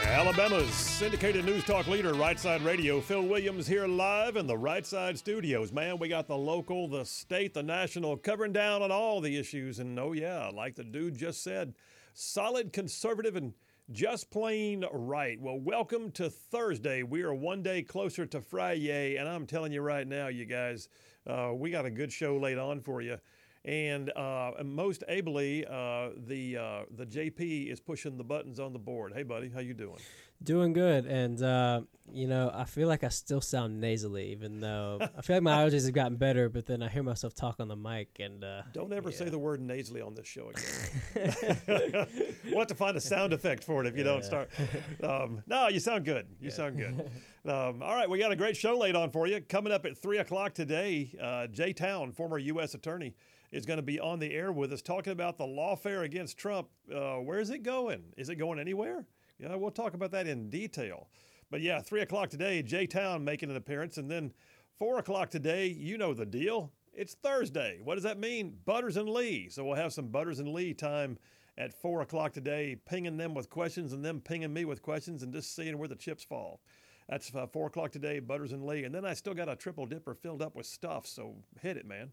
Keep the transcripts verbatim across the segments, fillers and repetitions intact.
Alabama's syndicated news talk leader, Right Side Radio. Phil Williams here live in the Right Side studios. Man, we got the local, the state, the national, covering down on all the issues. And oh yeah, like the dude just said, solid, conservative, and just plain right. Well, welcome to Thursday. We are one day closer to Friday, and I'm telling you right now, you guys, uh, we got a good show laid on for you. And uh, most ably, uh, the uh, the J P is pushing the buttons on the board. Hey, buddy, how you doing? Doing good, and uh, you know, I feel like I still sound nasally, even though I feel like my allergies have gotten better. But then I hear myself talk on the mic, and uh, don't ever yeah. say the word nasally on this show again. We'll have to find a sound effect for it if you yeah. don't start. Um, no, you sound good. You yeah. sound good. Um, all right, we got a great show laid on for you. Coming up at three o'clock today, uh, Jay Town, former U S attorney, is going to be on the air with us talking about the lawfare against Trump. Uh, where is it going? Is it going anywhere? Yeah, we'll talk about that in detail. But yeah, three o'clock today, Jay Town making an appearance. And then four o'clock today, you know the deal. It's Thursday. What does that mean? Butters and Lee. So we'll have some Butters and Lee time at four o'clock today, pinging them with questions and them pinging me with questions and just seeing where the chips fall. That's uh, four o'clock today, Butters and Lee. And then I still got a triple dipper filled up with stuff, so hit it, man.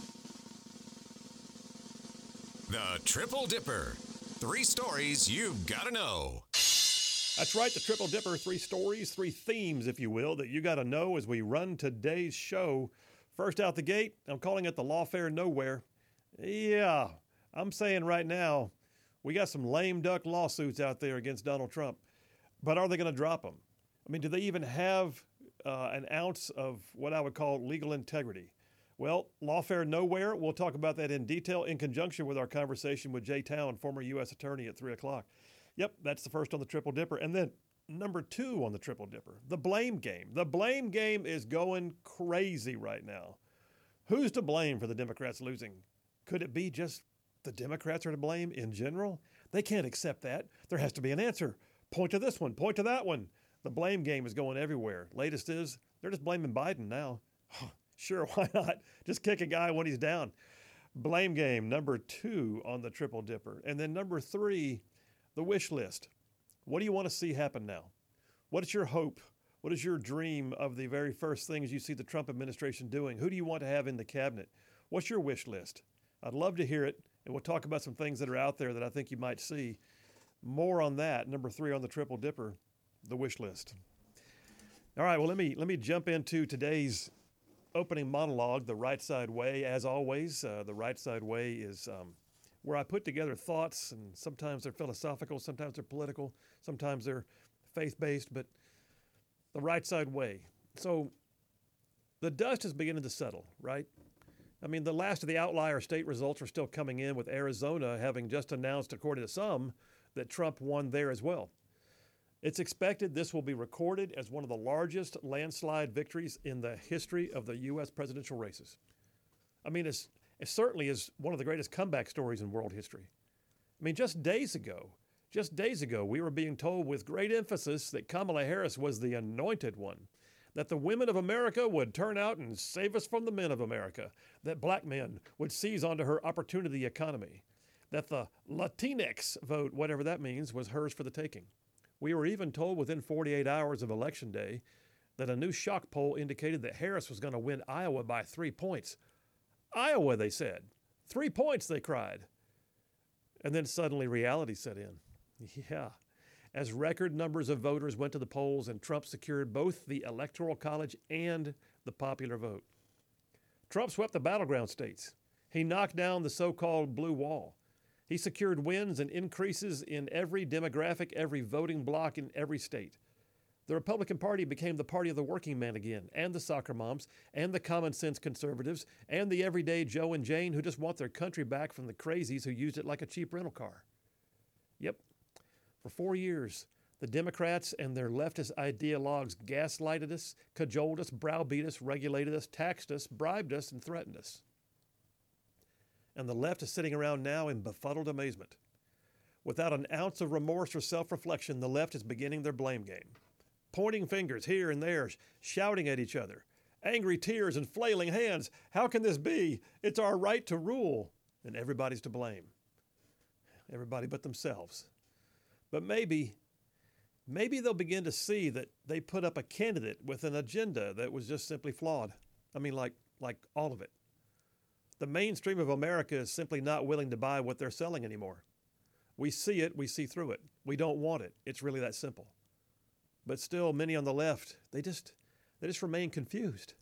The Triple Dipper. Three stories you've got to know. That's right, the Triple Dipper. Three stories, three themes, if you will, that you got to know as we run today's show. First out the gate, I'm calling it the lawfare nowhere. Yeah, I'm saying right now, we got some lame duck lawsuits out there against Donald Trump. But are they going to drop them? I mean, do they even have uh, an ounce of what I would call legal integrity? Well, lawfare nowhere. We'll talk about that in detail in conjunction with our conversation with Jay Town, former U S attorney, at three o'clock. Yep, that's the first on the Triple Dipper. And then number two on the Triple Dipper, the blame game. The blame game is going crazy right now. Who's to blame for the Democrats losing? Could it be just the Democrats are to blame in general? They can't accept that. There has to be an answer. Point to this one, point to that one. The blame game is going everywhere. Latest is they're just blaming Biden now. Sure, why not? Just kick a guy when he's down. Blame game, number two on the Triple Dipper. And then number three, the wish list. What do you want to see happen now? What is your hope? What is your dream of the very first things you see the Trump administration doing? Who do you want to have in the cabinet? What's your wish list? I'd love to hear it, and we'll talk about some things that are out there that I think you might see. More on that, number three on the Triple Dipper, the wish list. All right, well, let me let me jump into today's opening monologue, The Right Side Way. As always, uh, The Right Side Way is um, where I put together thoughts, and sometimes they're philosophical, sometimes they're political, sometimes they're faith-based, but The Right Side Way. So the dust is beginning to settle, right? I mean, the last of the outlier state results are still coming in, with Arizona having just announced, according to some, that Trump won there as well. It's expected this will be recorded as one of the largest landslide victories in the history of the U S presidential races. I mean, it's, it certainly is one of the greatest comeback stories in world history. I mean, just days ago, just days ago, we were being told with great emphasis that Kamala Harris was the anointed one, that the women of America would turn out and save us from the men of America, that black men would seize onto her opportunity economy, that the Latinx vote, whatever that means, was hers for the taking. We were even told within forty-eight hours of Election Day that a new shock poll indicated that Harris was going to win Iowa by three points. Iowa, they said. Three points, they cried. And then suddenly reality set in. Yeah. As record numbers of voters went to the polls and Trump secured both the Electoral College and the popular vote. Trump swept the battleground states. He knocked down the so-called blue wall. He secured wins and increases in every demographic, every voting bloc in every state. The Republican Party became the party of the working man again, and the soccer moms, and the common sense conservatives, and the everyday Joe and Jane who just want their country back from the crazies who used it like a cheap rental car. Yep. For four years, the Democrats and their leftist ideologues gaslighted us, cajoled us, browbeat us, regulated us, taxed us, bribed us, and threatened us. And the left is sitting around now in befuddled amazement. Without an ounce of remorse or self-reflection, the left is beginning their blame game. Pointing fingers here and there, shouting at each other. Angry tears and flailing hands. How can this be? It's our right to rule. And everybody's to blame. Everybody but themselves. But maybe, maybe they'll begin to see that they put up a candidate with an agenda that was just simply flawed. I mean, like, like all of it. The mainstream of America is simply not willing to buy what they're selling anymore. We see it, we see through it. We don't want it. It's really that simple. But still, many on the left, they just, they just remain confused.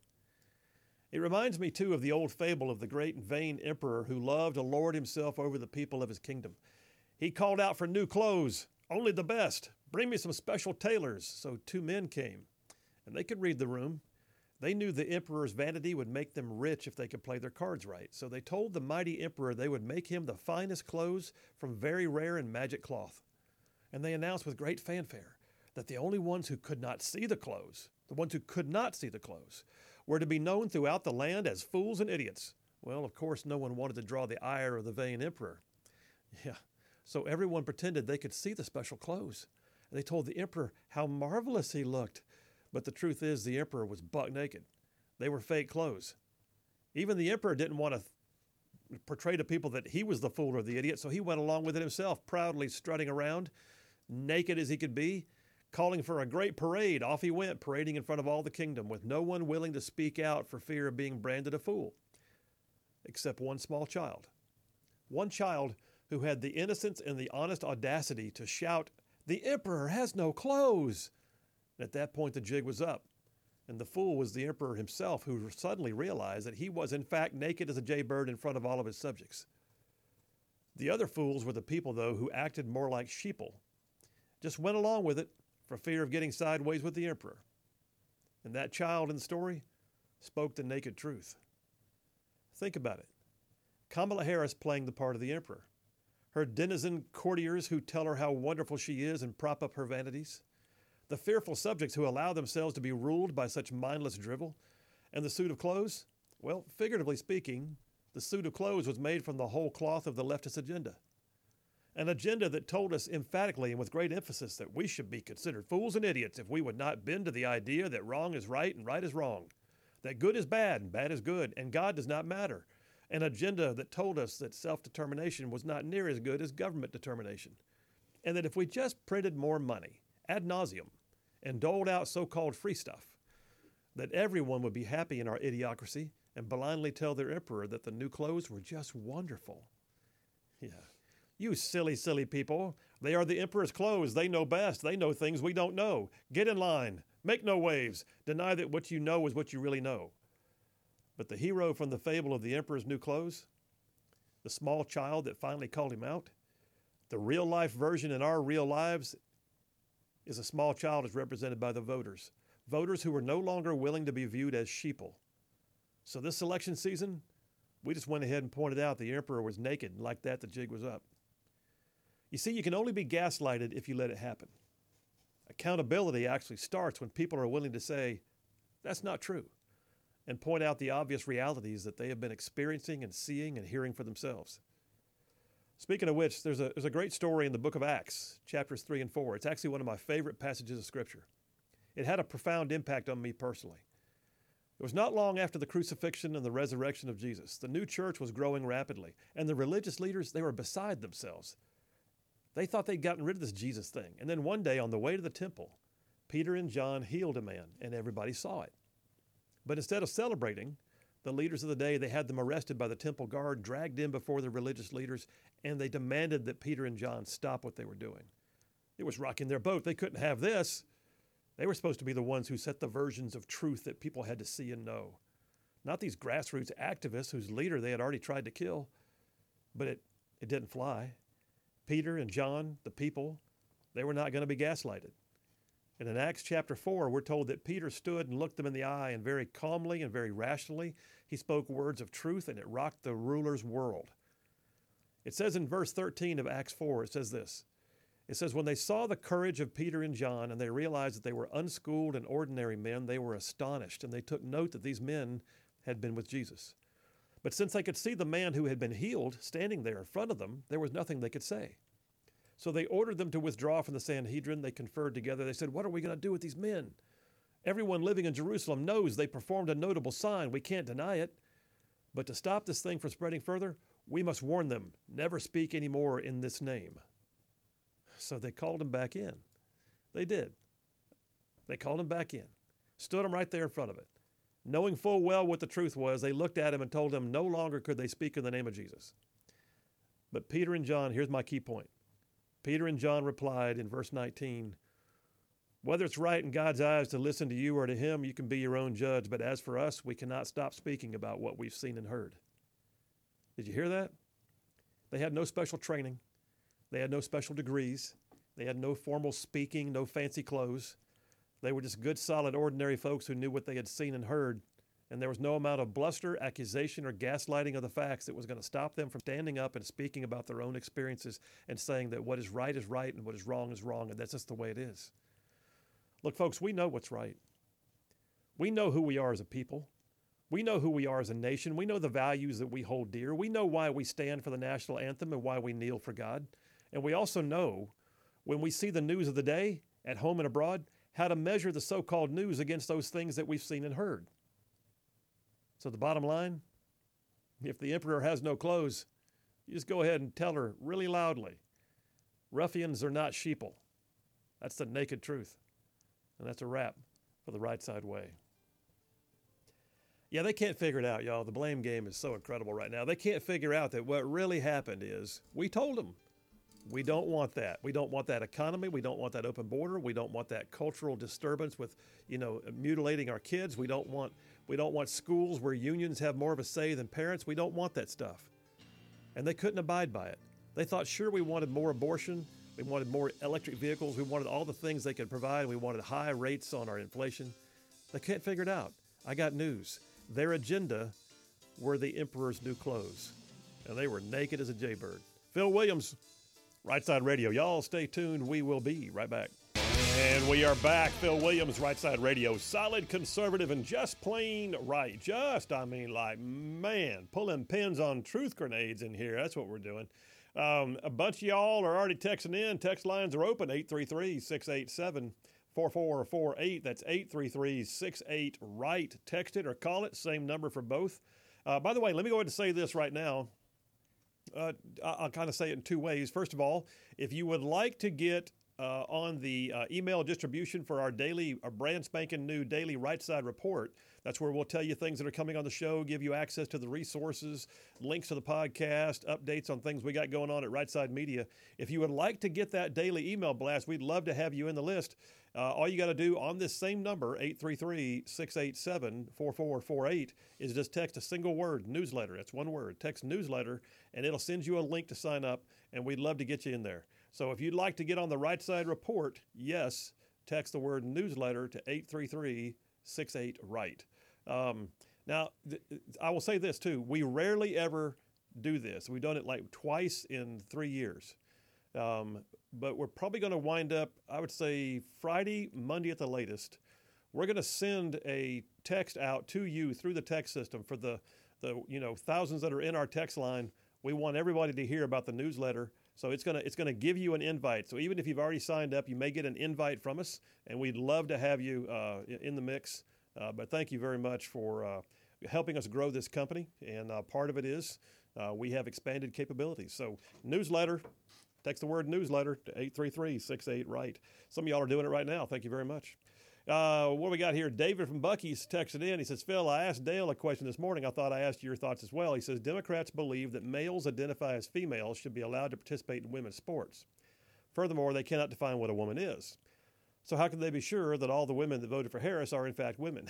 It reminds me, too, of the old fable of the great and vain emperor who loved to lord himself over the people of his kingdom. He called out for new clothes, only the best. Bring me some special tailors. So two men came, and they could read the room. They knew the emperor's vanity would make them rich if they could play their cards right. So they told the mighty emperor they would make him the finest clothes from very rare and magic cloth. And they announced with great fanfare that the only ones who could not see the clothes, the ones who could not see the clothes, were to be known throughout the land as fools and idiots. Well, of course, no one wanted to draw the ire of the vain emperor. Yeah, so everyone pretended they could see the special clothes. And they told the emperor how marvelous he looked. But the truth is, the emperor was buck naked. They were fake clothes. Even the emperor didn't want to th- portray to people that he was the fool or the idiot, so he went along with it himself, proudly strutting around, naked as he could be, calling for a great parade. Off he went, parading in front of all the kingdom, with no one willing to speak out for fear of being branded a fool, except one small child. One child who had the innocence and the honest audacity to shout, "The emperor has no clothes!" At that point, the jig was up, and the fool was the emperor himself, who suddenly realized that he was in fact naked as a jaybird in front of all of his subjects. The other fools were the people, though, who acted more like sheeple, just went along with it for fear of getting sideways with the emperor. And that child in the story spoke the naked truth. Think about it. Kamala Harris playing the part of the emperor. Her denizen courtiers who tell her how wonderful she is and prop up her vanities. The fearful subjects who allow themselves to be ruled by such mindless drivel. And the suit of clothes? Well, figuratively speaking, the suit of clothes was made from the whole cloth of the leftist agenda. An agenda that told us emphatically and with great emphasis that we should be considered fools and idiots if we would not bend to the idea that wrong is right and right is wrong, that good is bad and bad is good, and God does not matter. An agenda that told us that self-determination was not near as good as government determination, and that if we just printed more money, ad nauseum, and doled out so-called free stuff, that everyone would be happy in our idiocracy and blindly tell their emperor that the new clothes were just wonderful. Yeah. You silly, silly people. They are the emperor's clothes. They know best. They know things we don't know. Get in line. Make no waves. Deny that what you know is what you really know. But the hero from the fable of the emperor's new clothes, the small child that finally called him out, the real-life version in our real lives is a small child as represented by the voters. Voters who were no longer willing to be viewed as sheeple. So this election season, we just went ahead and pointed out the emperor was naked, and like that, the jig was up. You see, you can only be gaslighted if you let it happen. Accountability actually starts when people are willing to say, that's not true, and point out the obvious realities that they have been experiencing and seeing and hearing for themselves. Speaking of which, there's a, there's a great story in the book of Acts, chapters three and four. It's actually one of my favorite passages of Scripture. It had a profound impact on me personally. It was not long after the crucifixion and the resurrection of Jesus. The new church was growing rapidly, and the religious leaders, they were beside themselves. They thought they'd gotten rid of this Jesus thing. And then one day on the way to the temple, Peter and John healed a man, and everybody saw it. But instead of celebrating, the leaders of the day, they had them arrested by the temple guard, dragged in before the religious leaders, and they demanded that Peter and John stop what they were doing. It was rocking their boat. They couldn't have this. They were supposed to be the ones who set the versions of truth that people had to see and know. Not these grassroots activists whose leader they had already tried to kill. But it, it didn't fly. Peter and John, the people, they were not going to be gaslighted. And in Acts chapter four, we're told that Peter stood and looked them in the eye, and very calmly and very rationally, he spoke words of truth, and it rocked the ruler's world. It says in verse thirteen of Acts four, it says this. It says, when they saw the courage of Peter and John, and they realized that they were unschooled and ordinary men, they were astonished, and they took note that these men had been with Jesus. But since they could see the man who had been healed standing there in front of them, there was nothing they could say. So they ordered them to withdraw from the Sanhedrin. They conferred together. They said, what are we going to do with these men? Everyone living in Jerusalem knows they performed a notable sign. We can't deny it. But to stop this thing from spreading further, we must warn them, never speak anymore in this name. So they called them back in. They did. They called him back in, stood him right there in front of it. Knowing full well what the truth was, they looked at him and told him no longer could they speak in the name of Jesus. But Peter and John, here's my key point. Peter and John replied in verse nineteen, whether it's right in God's eyes to listen to you or to him, you can be your own judge. But as for us, we cannot stop speaking about what we've seen and heard. Did you hear that? They had no special training. They had no special degrees. They had no formal speaking, no fancy clothes. They were just good, solid, ordinary folks who knew what they had seen and heard. And there was no amount of bluster, accusation, or gaslighting of the facts that was going to stop them from standing up and speaking about their own experiences and saying that what is right is right and what is wrong is wrong, and that's just the way it is. Look, folks, we know what's right. We know who we are as a people. We know who we are as a nation. We know the values that we hold dear. We know why we stand for the national anthem and why we kneel for God. And we also know, when we see the news of the day, at home and abroad, how to measure the so-called news against those things that we've seen and heard. So the bottom line, if the emperor has no clothes, you just go ahead and tell her really loudly, ruffians are not sheeple. That's the naked truth. And that's a wrap for the Right Side Way. Yeah, they can't figure it out, y'all. The blame game is so incredible right now. They can't figure out that what really happened is we told them. We don't want that. We don't want that economy. We don't want that open border. We don't want that cultural disturbance with, you know, mutilating our kids. We don't want we don't want schools where unions have more of a say than parents. We don't want that stuff. And they couldn't abide by it. They thought, sure, we wanted more abortion. We wanted more electric vehicles. We wanted all the things they could provide. We wanted high rates on our inflation. They can't figure it out. I got news. Their agenda were the emperor's new clothes. And they were naked as a jaybird. Phil Williams, Right Side Radio. Y'all stay tuned. We will be right back. And we are back. Phil Williams, Right Side Radio. Solid, conservative, and just plain right. Just, I mean, like, man, pulling pins on truth grenades in here. That's what we're doing. Um, a bunch of y'all are already texting in. Text lines are open, eight three three, six eight seven, four four four eight. That's eight three three, six eight, right. Text it or call it. Same number for both. Uh, by the way, let me go ahead and say this right now. Uh, I'll kind of say it in two ways. First of all, if you would like to get uh, on the uh, email distribution for our daily, our brand spanking new daily Right Side Report, that's where we'll tell you things that are coming on the show, give you access to the resources, links to the podcast, updates on things we got going on at Right Side Media. If you would like to get that daily email blast, we'd love to have you in the list. Uh, all you got to do on this same number, eight three three, six eight seven, four four four eight, is just text a single word, newsletter. That's one word. Text newsletter, and it'll send you a link to sign up, and we'd love to get you in there. So if you'd like to get on the Right Side Report, yes, text the word newsletter to eight three three, six eight, right. Um, now, th- I will say this, too. We rarely ever do this. We've done it like twice in three years. Um, but we're probably going to wind up, I would say, Friday, Monday at the latest. We're going to send a text out to you through the text system for the, the you know, thousands that are in our text line. We want everybody to hear about the newsletter. So it's going to it's going to give you an invite. So even if you've already signed up, you may get an invite from us, and we'd love to have you uh, in the mix. Uh, but thank you very much for uh, helping us grow this company. And uh, part of it is uh, we have expanded capabilities. So newsletter, text the word newsletter to eight three three, six eight, right. Some of y'all are doing it right now. Thank you very much. Uh, what do we got here? David from Bucky's texted in. He says, Phil, I asked Dale a question this morning. I thought I asked your thoughts as well. He says, Democrats believe that males identify as females should be allowed to participate in women's sports. Furthermore, they cannot define what a woman is. So how can they be sure that all the women that voted for Harris are in fact women?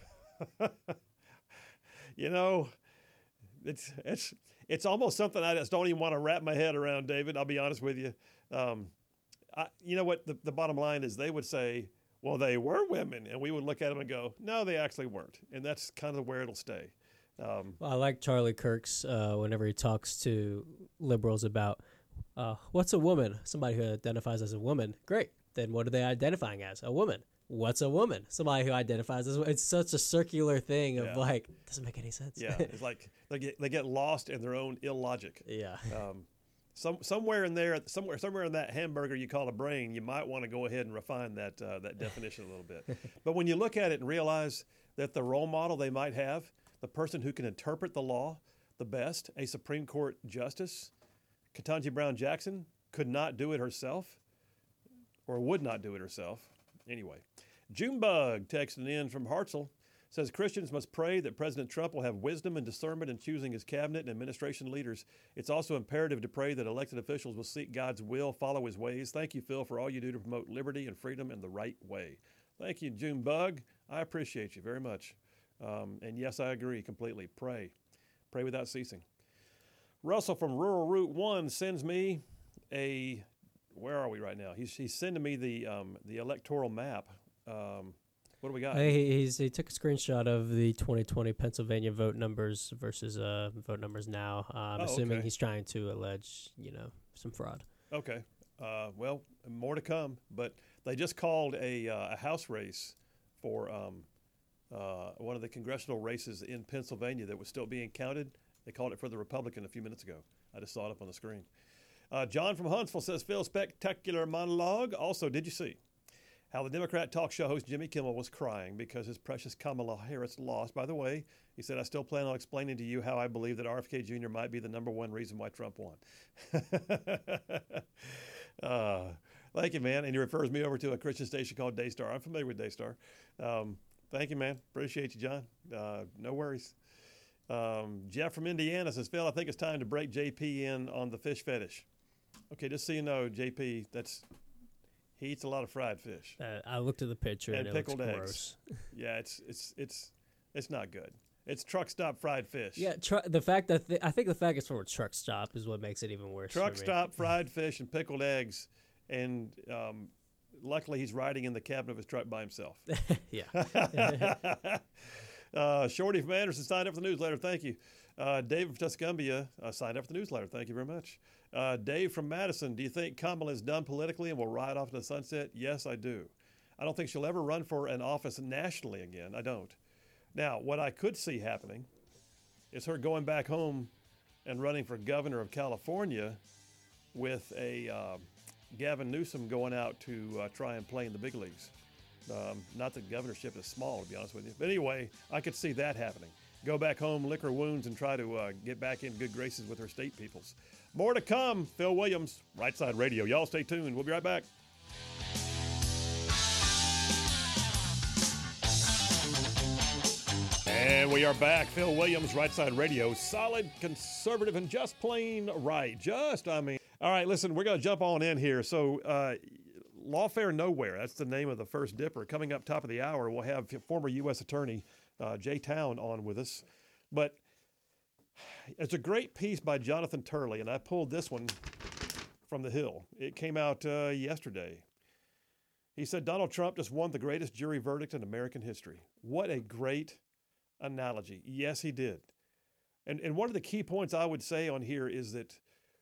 You know, it's it's it's almost something I just don't even want to wrap my head around, David. I'll be honest with you. Um, I, you know what? The, the bottom line is they would say, well, they were women. And we would look at them and go, no, they actually weren't. And that's kind of where it'll stay. Um, well, I like Charlie Kirk's uh, whenever he talks to liberals about uh, what's a woman? Somebody who identifies as a woman. Great. Then what are they identifying as? A woman. What's a woman? Somebody who identifies as, it's such a circular thing of yeah. like, doesn't make any sense. Yeah, it's like they get, they get lost in their own illogic. Yeah. Um, some somewhere in there, somewhere somewhere in that hamburger you call a brain, you might want to go ahead and refine that uh, that definition a little bit. But when you look at it and realize that the role model they might have, the person who can interpret the law the best, a Supreme Court justice, Ketanji Brown Jackson, could not do it herself, or would not do it herself. Anyway, Junebug texting in from Hartselle says Christians must pray that President Trump will have wisdom and discernment in choosing his cabinet and administration leaders. It's also imperative to pray that elected officials will seek God's will, follow his ways. Thank you, Phil, for all you do to promote liberty and freedom in the right way. Thank you, Junebug. I appreciate you very much. Um, and yes, I agree completely. Pray. Pray without ceasing. Russell from Rural Route one sends me a, where are we right now? He's, he's sending me the um, the electoral map. Um, what do we got? He, he's, he took a screenshot of the twenty twenty Pennsylvania vote numbers versus uh, vote numbers now. Uh, I'm Oh, assuming okay. he's trying to allege, you know, some fraud. Okay. Uh, well, more to come. But they just called a, uh, a House race for um, uh, one of the congressional races in Pennsylvania that was still being counted. They called it for the Republican a few minutes ago. I just saw it up on the screen. Uh, John from Huntsville says, Phil, spectacular monologue. Also, did you see how the Democrat talk show host Jimmy Kimmel was crying because his precious Kamala Harris lost? By the way, he said, I still plan on explaining to you how I believe that R F K Junior might be the number one reason why Trump won. uh, thank you, man. And he refers me over to a Christian station called Daystar. I'm familiar with Daystar. Um, thank you, man. Appreciate you, John. Uh, no worries. Um, Jeff from Indiana says, Phil, I think it's time to break J P in on the fish fetish. Okay, just so you know, J P, that's he eats a lot of fried fish Uh, I looked at the picture and, and it looks pickled eggs. gross. Yeah, it's it's it's it's not good. It's truck stop fried fish. Yeah, tr- the fact that th- I think the fact it's from a truck stop is what makes it even worse. Truck for me. stop fried fish and pickled eggs, and um, luckily he's riding in the cabin of his truck by himself. Yeah. uh, Shorty from Anderson signed up for the newsletter. Thank you. Uh, David from Tuscumbia uh, signed up for the newsletter. Thank you very much. Uh, Dave from Madison, do you think Kamala is done politically and will ride off to the sunset? Yes, I do. I don't think she'll ever run for an office nationally again. I don't. Now, what I could see happening is her going back home and running for governor of California with a uh, Gavin Newsom going out to uh, try and play in the big leagues. Um, not that governorship is small, to be honest with you. But anyway, I could see that happening. Go back home, lick her wounds, and try to uh, get back in good graces with her state peoples. More to come. Phil Williams, Right Side Radio. Y'all stay tuned. We'll be right back. And we are back. Phil Williams, Right Side Radio. Solid, conservative, and just plain right. Just, I mean. All right, listen, we're going to jump on in here. So, uh, Lawfare Nowhere, that's the name of the first dipper. Coming up top of the hour, we'll have former U S Attorney uh, Jay Town on with us. But it's a great piece by Jonathan Turley, and I pulled this one from the Hill. It came out uh, yesterday. He said, Donald Trump just won the greatest jury verdict in American history. What a great analogy. Yes, he did. And, and one of the key points I would say on here is that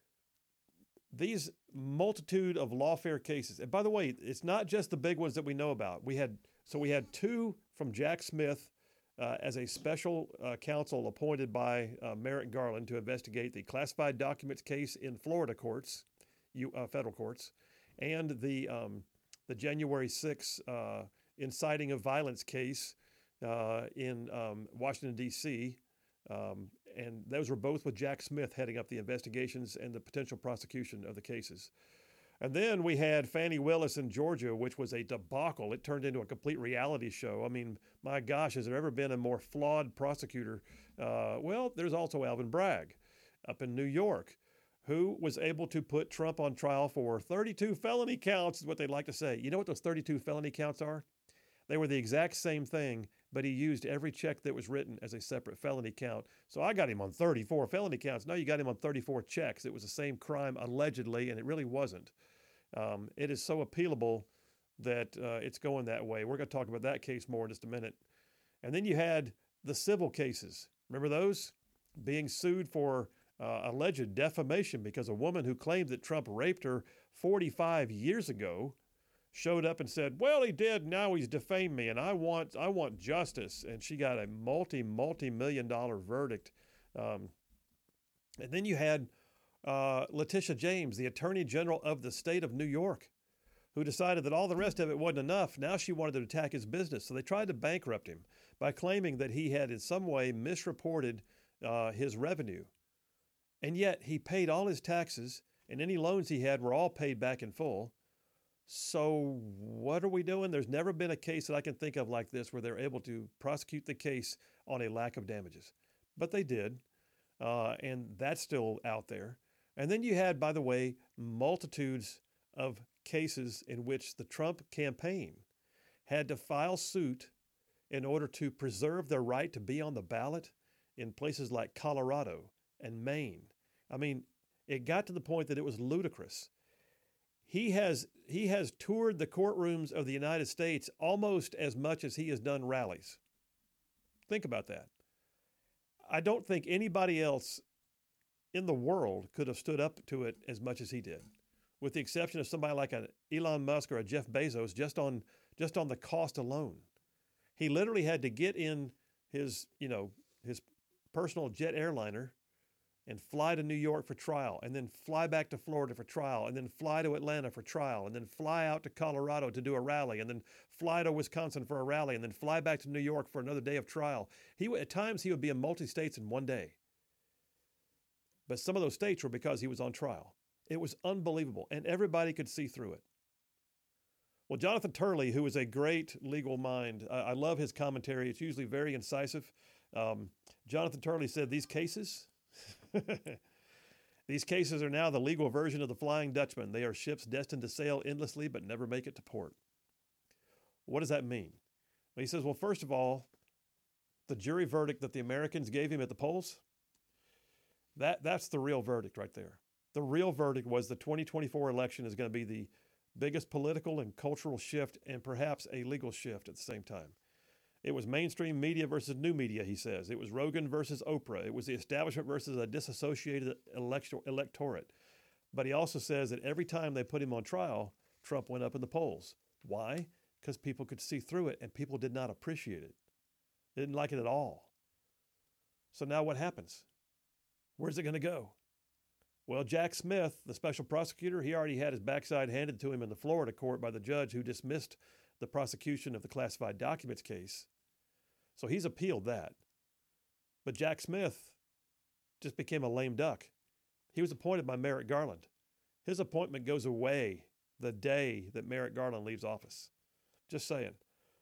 these multitude of lawfare cases, and by the way, it's not just the big ones that we know about. We had so we had two from Jack Smith uh, as a special uh, counsel appointed by uh, Merrick Garland to investigate the classified documents case in Florida courts, you, uh, federal courts, and the um, the January sixth uh, inciting of violence case uh, in um, Washington, D C, um, and those were both with Jack Smith heading up the investigations and the potential prosecution of the cases. And then we had Fannie Willis in Georgia, which was a debacle. It turned into a complete reality show. I mean, my gosh, has there ever been a more flawed prosecutor? Uh, well, there's also Alvin Bragg up in New York, who was able to put Trump on trial for thirty-two felony counts, is what they'd like to say. You know what those thirty-two felony counts are? They were the exact same thing, but he used every check that was written as a separate felony count. So I got him on thirty-four felony counts. No, you got him on thirty-four checks. It was the same crime, allegedly, and it really wasn't. Um, it is so appealable that uh, it's going that way. We're going to talk about that case more in just a minute. And then you had the civil cases. Remember those? Being sued for uh, alleged defamation because a woman who claimed that Trump raped her forty-five years ago showed up and said, well, he did, now he's defamed me, and I want I want justice. And she got a multi, multi-million dollar verdict. Um, and then you had uh, Letitia James, the Attorney General of the state of New York, who decided that all the rest of it wasn't enough. Now she wanted to attack his business. So they tried to bankrupt him by claiming that he had in some way misreported uh, his revenue. And yet he paid all his taxes, and any loans he had were all paid back in full. So what are we doing? There's never been a case that I can think of like this where they're able to prosecute the case on a lack of damages. But they did, uh, and that's still out there. And then you had, by the way, multitudes of cases in which the Trump campaign had to file suit in order to preserve their right to be on the ballot in places like Colorado and Maine. I mean, it got to the point that it was ludicrous. He has he has toured the courtrooms of the United States almost as much as he has done rallies. Think about that. I don't think anybody else in the world could have stood up to it as much as he did, with the exception of somebody like a Elon Musk or a Jeff Bezos, just on just on the cost alone. He literally had to get in his, you know, his personal jet airliner and fly to New York for trial, and then fly back to Florida for trial, and then fly to Atlanta for trial, and then fly out to Colorado to do a rally, and then fly to Wisconsin for a rally, and then fly back to New York for another day of trial. He at times he would be in multi-states in one day. But some of those states were because he was on trial. It was unbelievable, and everybody could see through it. Well, Jonathan Turley, who is a great legal mind, I, I love his commentary. It's usually very incisive. Um, Jonathan Turley said these cases, these cases are now the legal version of the Flying Dutchman. They are ships destined to sail endlessly but never make it to port. What does that mean? Well, he says, well, first of all, the jury verdict that the Americans gave him at the polls, that, that's the real verdict right there. The real verdict was the twenty twenty-four election is going to be the biggest political and cultural shift and perhaps a legal shift at the same time. It was mainstream media versus new media, he says. It was Rogan versus Oprah. It was the establishment versus a disassociated elector- electorate. But he also says that every time they put him on trial, Trump went up in the polls. Why? Because people could see through it and people did not appreciate it. They didn't like it at all. So now what happens? Where's it going to go? Well, Jack Smith, the special prosecutor, he already had his backside handed to him in the Florida court by the judge who dismissed the prosecution of the classified documents case. So he's appealed that. But Jack Smith just became a lame duck. He was appointed by Merrick Garland. His appointment goes away the day that Merrick Garland leaves office. Just saying.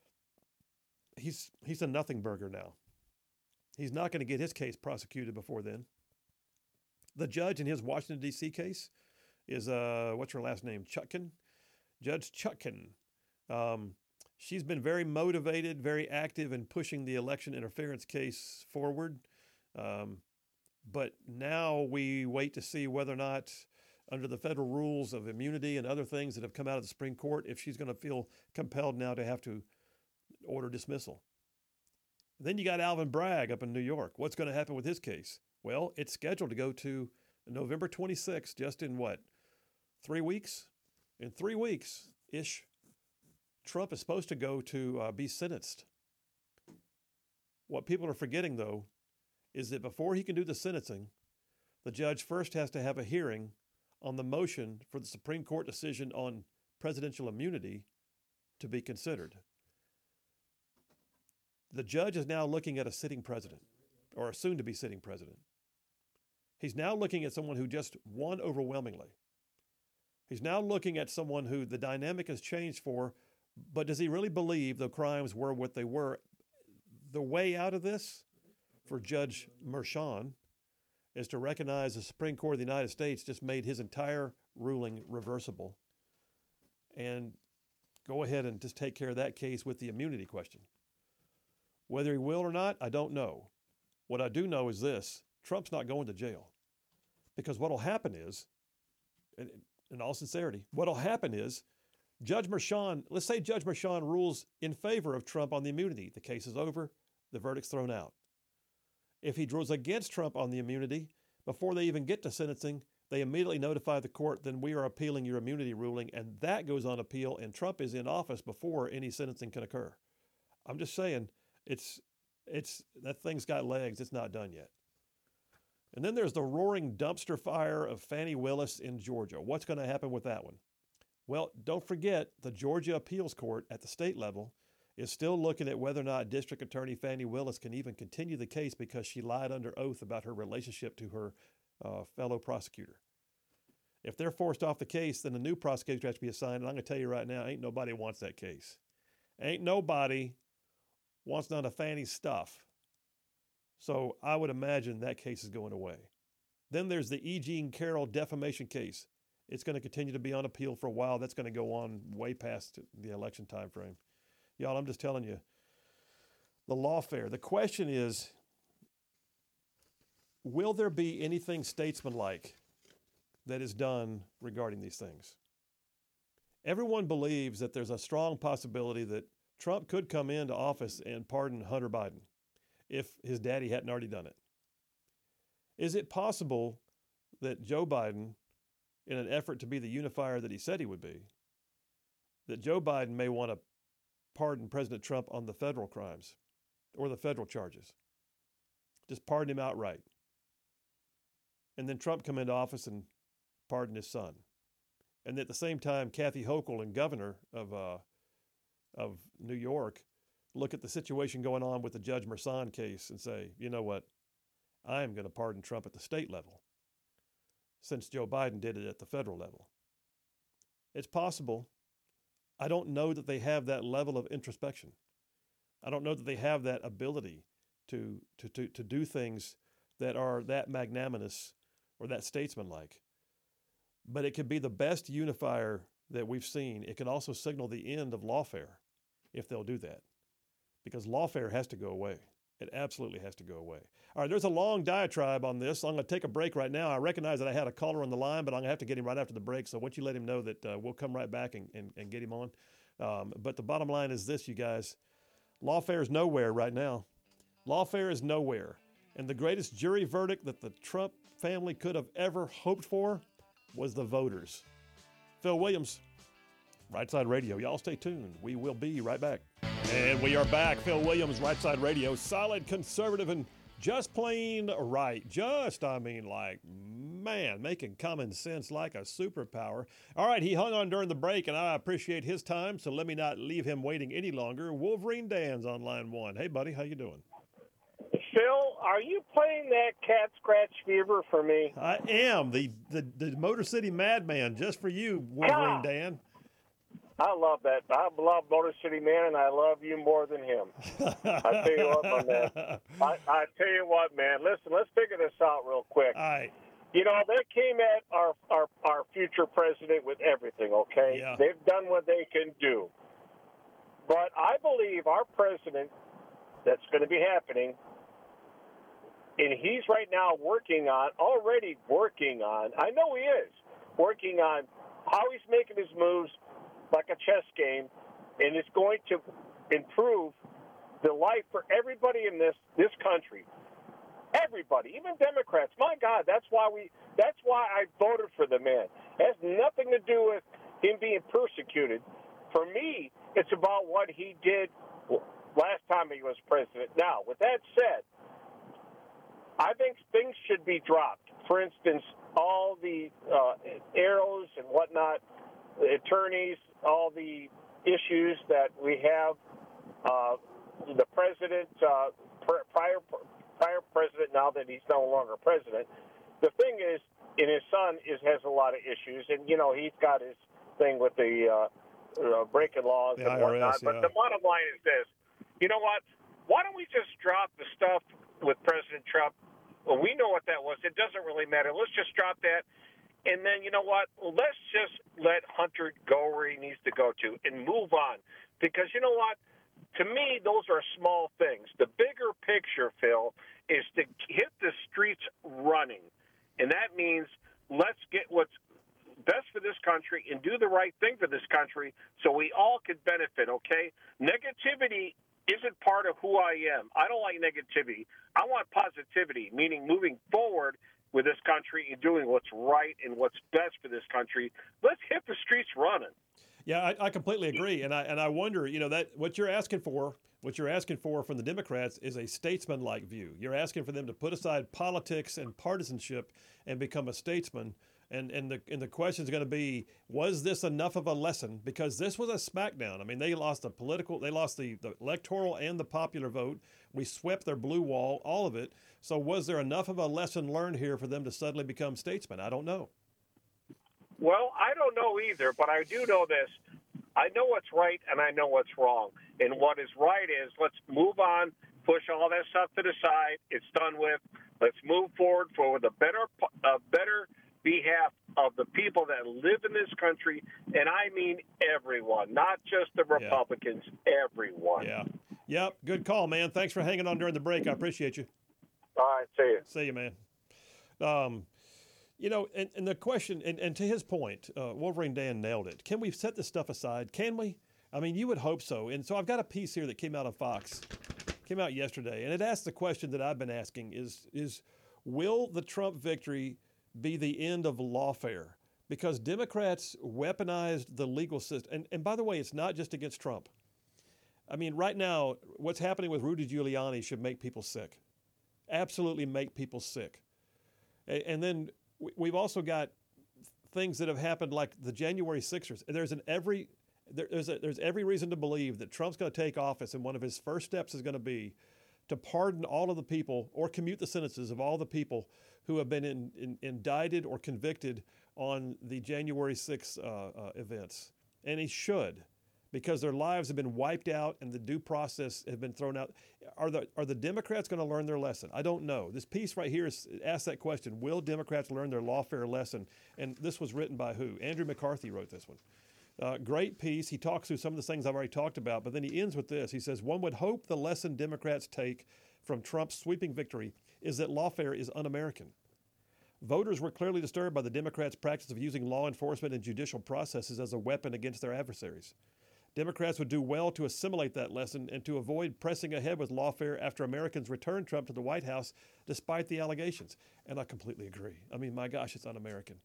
He's, he's a nothing burger now. He's not going to get his case prosecuted before then. The judge in his Washington, D C case is, uh, what's her last name? Chutkan? Judge Chutkan. Um, she's been very motivated, very active in pushing the election interference case forward. Um, but now we wait to see whether or not, under the federal rules of immunity and other things that have come out of the Supreme Court, if she's going to feel compelled now to have to order dismissal. Then you got Alvin Bragg up in New York. What's going to happen with his case? Well, it's scheduled to go to November twenty-sixth, just in what, three weeks? In three weeks-ish, Trump is supposed to go to uh, be sentenced. What people are forgetting, though, is that before he can do the sentencing, the judge first has to have a hearing on the motion for the Supreme Court decision on presidential immunity to be considered. The judge is now looking at a sitting president, or a soon-to-be sitting president. He's now looking at someone who just won overwhelmingly. He's now looking at someone who the dynamic has changed for, but does he really believe the crimes were what they were? The way out of this for Judge Merchan is to recognize the Supreme Court of the United States just made his entire ruling reversible and go ahead and just take care of that case with the immunity question. Whether he will or not, I don't know. What I do know is this: Trump's not going to jail. Because what will happen is, in, in all sincerity, what will happen is Judge Merchan, let's say Judge Merchan rules in favor of Trump on the immunity. The case is over. The verdict's thrown out. If he rules against Trump on the immunity, before they even get to sentencing, they immediately notify the court, then we are appealing your immunity ruling, and that goes on appeal, and Trump is in office before any sentencing can occur. I'm just saying, it's it's that thing's got legs. It's not done yet. And then there's the roaring dumpster fire of Fani Willis in Georgia. What's going to happen with that one? Well, don't forget the Georgia Appeals Court at the state level is still looking at whether or not District Attorney Fani Willis can even continue the case because she lied under oath about her relationship to her uh, fellow prosecutor. If they're forced off the case, then a new prosecutor has to be assigned. And I'm going to tell you right now, ain't nobody wants that case. Ain't nobody wants none of Fannie's stuff. So I would imagine that case is going away. Then there's the E. Jean Carroll defamation case. It's going to continue to be on appeal for a while. That's going to go on way past the election time frame. Y'all, I'm just telling you, the lawfare. The question is, will there be anything statesmanlike that is done regarding these things? Everyone believes that there's a strong possibility that Trump could come into office and pardon Hunter Biden if his daddy hadn't already done it. Is it possible that Joe Biden, in an effort to be the unifier that he said he would be, that Joe Biden may want to pardon President Trump on the federal crimes or the federal charges? Just pardon him outright. And then Trump come into office and pardon his son. And at the same time, Kathy Hochul, and governor of uh, of New York, look at the situation going on with the Judge Mersan case and say, you know what, I am going to pardon Trump at the state level, since Joe Biden did it at the federal level. It's possible. I don't know that they have that level of introspection. I don't know that they have that ability to to to, to do things that are that magnanimous or that statesmanlike. But it could be the best unifier that we've seen. It could also signal the end of lawfare if they'll do that, because lawfare has to go away. It absolutely has to go away. All right, there's a long diatribe on this. I'm going to take a break right now. I recognize that I had a caller on the line, but I'm going to have to get him right after the break. So why don't you let him know that uh, we'll come right back and, and, and get him on. Um, but the bottom line is this, you guys. Lawfare is nowhere right now. Lawfare is nowhere. And the greatest jury verdict that the Trump family could have ever hoped for was the voters. Phil Williams, Right Side Radio. Y'all stay tuned. We will be right back. And we are back. Phil Williams, Right Side Radio. Solid, conservative, and just plain right. Just, I mean, like, man, making common sense like a superpower. All right, he hung on during the break, and I appreciate his time, so let me not leave him waiting any longer. Wolverine Dan's on line one. Hey, buddy, how you doing? Phil, are you playing that Cat Scratch Fever for me? I am. The, the, the Motor City Madman, just for you, Wolverine God. Dan. I love that. I love Motor City Man, and I love you more than him. I tell you what, my man. I, I tell you what, man. Listen, let's figure this out real quick. All right. You know, they came at our, our, our future president with everything, okay? Yeah. They've done what they can do. But I believe our president, that's going to be happening, and he's right now working on, already working on, I know he is, working on how he's making his moves like a chess game, and it's going to improve the life for everybody in this, this country. Everybody, even Democrats. My God, that's why we. That's why I voted for the man. It has nothing to do with him being persecuted. For me, it's about what he did last time he was president. Now, with that said, I think things should be dropped. For instance, all the uh, arrows and whatnot, the attorneys, all the issues that we have, uh, the president, uh, prior prior president, now that he's no longer president. The thing is, and his son is has a lot of issues, and you know he's got his thing with the uh, uh, breaking laws The and I R S, whatnot. yeah. But the bottom line is this: you know what? Why don't we just drop the stuff with President Trump? Well, we know what that was. It doesn't really matter. Let's just drop that. And then, you know what? Let's just let Hunter go where he needs to go to and move on. Because, you know what? To me, those are small things. The bigger picture, Phil, is to hit the streets running. And that means let's get what's best for this country and do the right thing for this country so we all could benefit, okay? Negativity isn't part of who I am. I don't like negativity. I want positivity, meaning moving forward with this country and doing what's right and what's best for this country. Let's hit the streets running. Yeah, I, I completely agree, and I and I wonder, you know, that what you're asking for, what you're asking for from the Democrats is a statesman-like view. You're asking for them to put aside politics and partisanship and become a statesman. And and the and the question is going to be, was this enough of a lesson? Because this was a smackdown. I mean, they lost the political, they lost the, the electoral and the popular vote. We swept their blue wall, all of it. So was there enough of a lesson learned here for them to suddenly become statesmen? I don't know. Well, I don't know either, but I do know this. I know what's right and I know what's wrong. And what is right is let's move on, push all that stuff to the side. It's done with. Let's move forward for the better, uh, better behalf of the people that live in this country, and I mean everyone, not just the Republicans, yeah. everyone. Yeah. Yep. Good call, man. Thanks for hanging on during the break. I appreciate you. All right. See you. See you, man. Um, you know, and, and the question, and, and to his point, uh, Wolverine Dan nailed it. Can we set this stuff aside? Can we? I mean, you would hope so. And so I've got a piece here that came out of Fox, came out yesterday, and it asked the question that I've been asking is, is will the Trump victory be the end of lawfare? Because Democrats weaponized the legal system. And, and by the way, it's not just against Trump. I mean, right now, what's happening with Rudy Giuliani should make people sick. Absolutely make people sick. And, and then we've also got things that have happened like the January sixers. There's an every there, there's a, there's every reason to believe that Trump's going to take office, and one of his first steps is going to be to pardon all of the people or commute the sentences of all the people who have been in, in, indicted or convicted on the January sixth uh, uh, events. And he should, because their lives have been wiped out and the due process has been thrown out. Are the are the Democrats going to learn their lesson? I don't know. This piece right here is, asks that question. Will Democrats learn their lawfare lesson? And this was written by who? Andrew McCarthy wrote this one. Uh, great piece. He talks through some of the things I've already talked about, but then he ends with this. He says, one would hope the lesson Democrats take from Trump's sweeping victory is that lawfare is un-American. Voters were clearly disturbed by the Democrats' practice of using law enforcement and judicial processes as a weapon against their adversaries. Democrats would do well to assimilate that lesson and to avoid pressing ahead with lawfare after Americans returned Trump to the White House despite the allegations. And I completely agree. I mean, my gosh, it's un-American.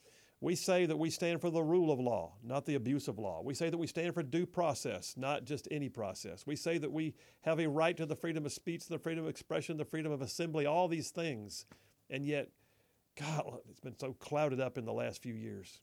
We say that we stand for the rule of law, not the abuse of law. We say that we stand for due process, not just any process. We say that we have a right to the freedom of speech, the freedom of expression, the freedom of assembly, all these things. And yet, God, it's been so clouded up in the last few years.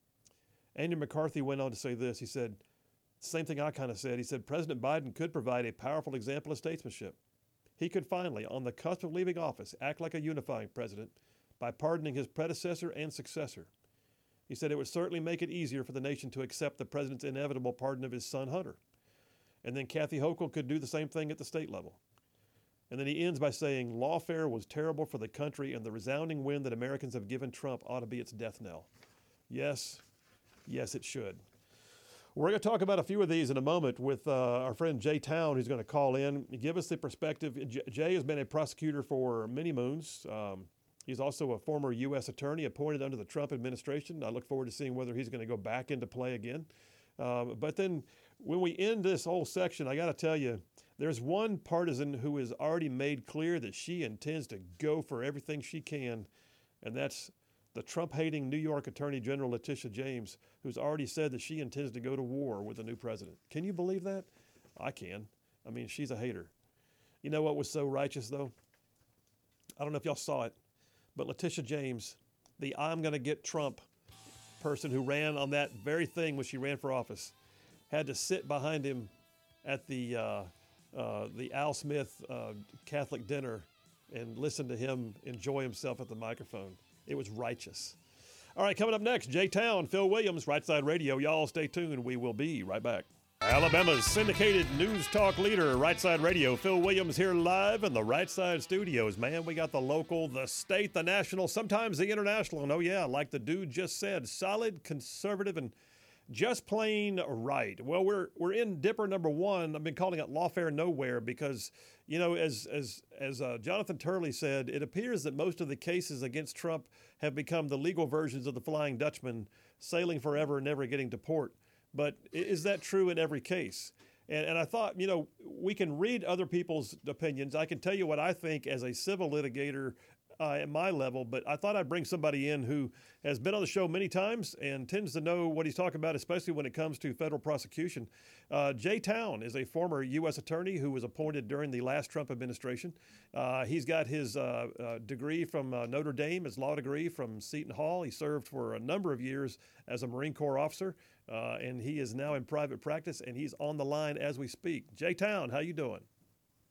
Andrew McCarthy went on to say this. He said, same thing I kind of said. He said, President Biden could provide a powerful example of statesmanship. He could finally, on the cusp of leaving office, act like a unifying president by pardoning his predecessor and successor. He said it would certainly make it easier for the nation to accept the president's inevitable pardon of his son, Hunter. And then Kathy Hochul could do the same thing at the state level. And then he ends by saying, lawfare was terrible for the country, and the resounding win that Americans have given Trump ought to be its death knell. Yes, yes, it should. We're going to talk about a few of these in a moment with uh, our friend Jay Town, who's going to call in and give us the perspective. J- Jay has been a prosecutor for many moons. Um, he's also a former U S attorney appointed under the Trump administration. I look forward to seeing whether he's going to go back into play again. Um, but then when we end this whole section, I got to tell you, there's one partisan who has already made clear that she intends to go for everything she can, and that's the Trump-hating New York Attorney General Letitia James, who's already said that she intends to go to war with the new president. Can you believe that? I can. I mean, she's a hater. You know what was so righteous, though? I don't know if y'all saw it, but Letitia James, the I'm going to get Trump person who ran on that very thing when she ran for office, had to sit behind him at the uh, uh, the Al Smith uh, Catholic dinner and listen to him enjoy himself at the microphone. It was righteous. All right, coming up next, Jay Town, Phil Williams, Right Side Radio. Y'all stay tuned. We will be right back. Alabama's syndicated news talk leader, Right Side Radio. Phil Williams here live in the Right Side studios. Man, we got the local, the state, the national, sometimes the international. And oh, yeah, like the dude just said, solid, conservative, and just plain right. Well, we're we're in Dipper number one. I've been calling it Lawfare Nowhere because, you know, as as as uh, Jonathan Turley said, it appears that most of the cases against Trump have become the legal versions of the Flying Dutchman, sailing forever and never getting to port. But is that true in every case? And, and I thought, you know, we can read other people's opinions. I can tell you what I think as a civil litigator uh, at my level, but I thought I'd bring somebody in who has been on the show many times and tends to know what he's talking about, especially when it comes to federal prosecution. Uh, Jay Town is a former U S attorney who was appointed during the last Trump administration. Uh, he's got his uh, uh, degree from uh, Notre Dame, his law degree from Seton Hall. He served for a number of years as a Marine Corps officer, uh, and he is now in private practice, and he's on the line as we speak. Jay Town, how you doing?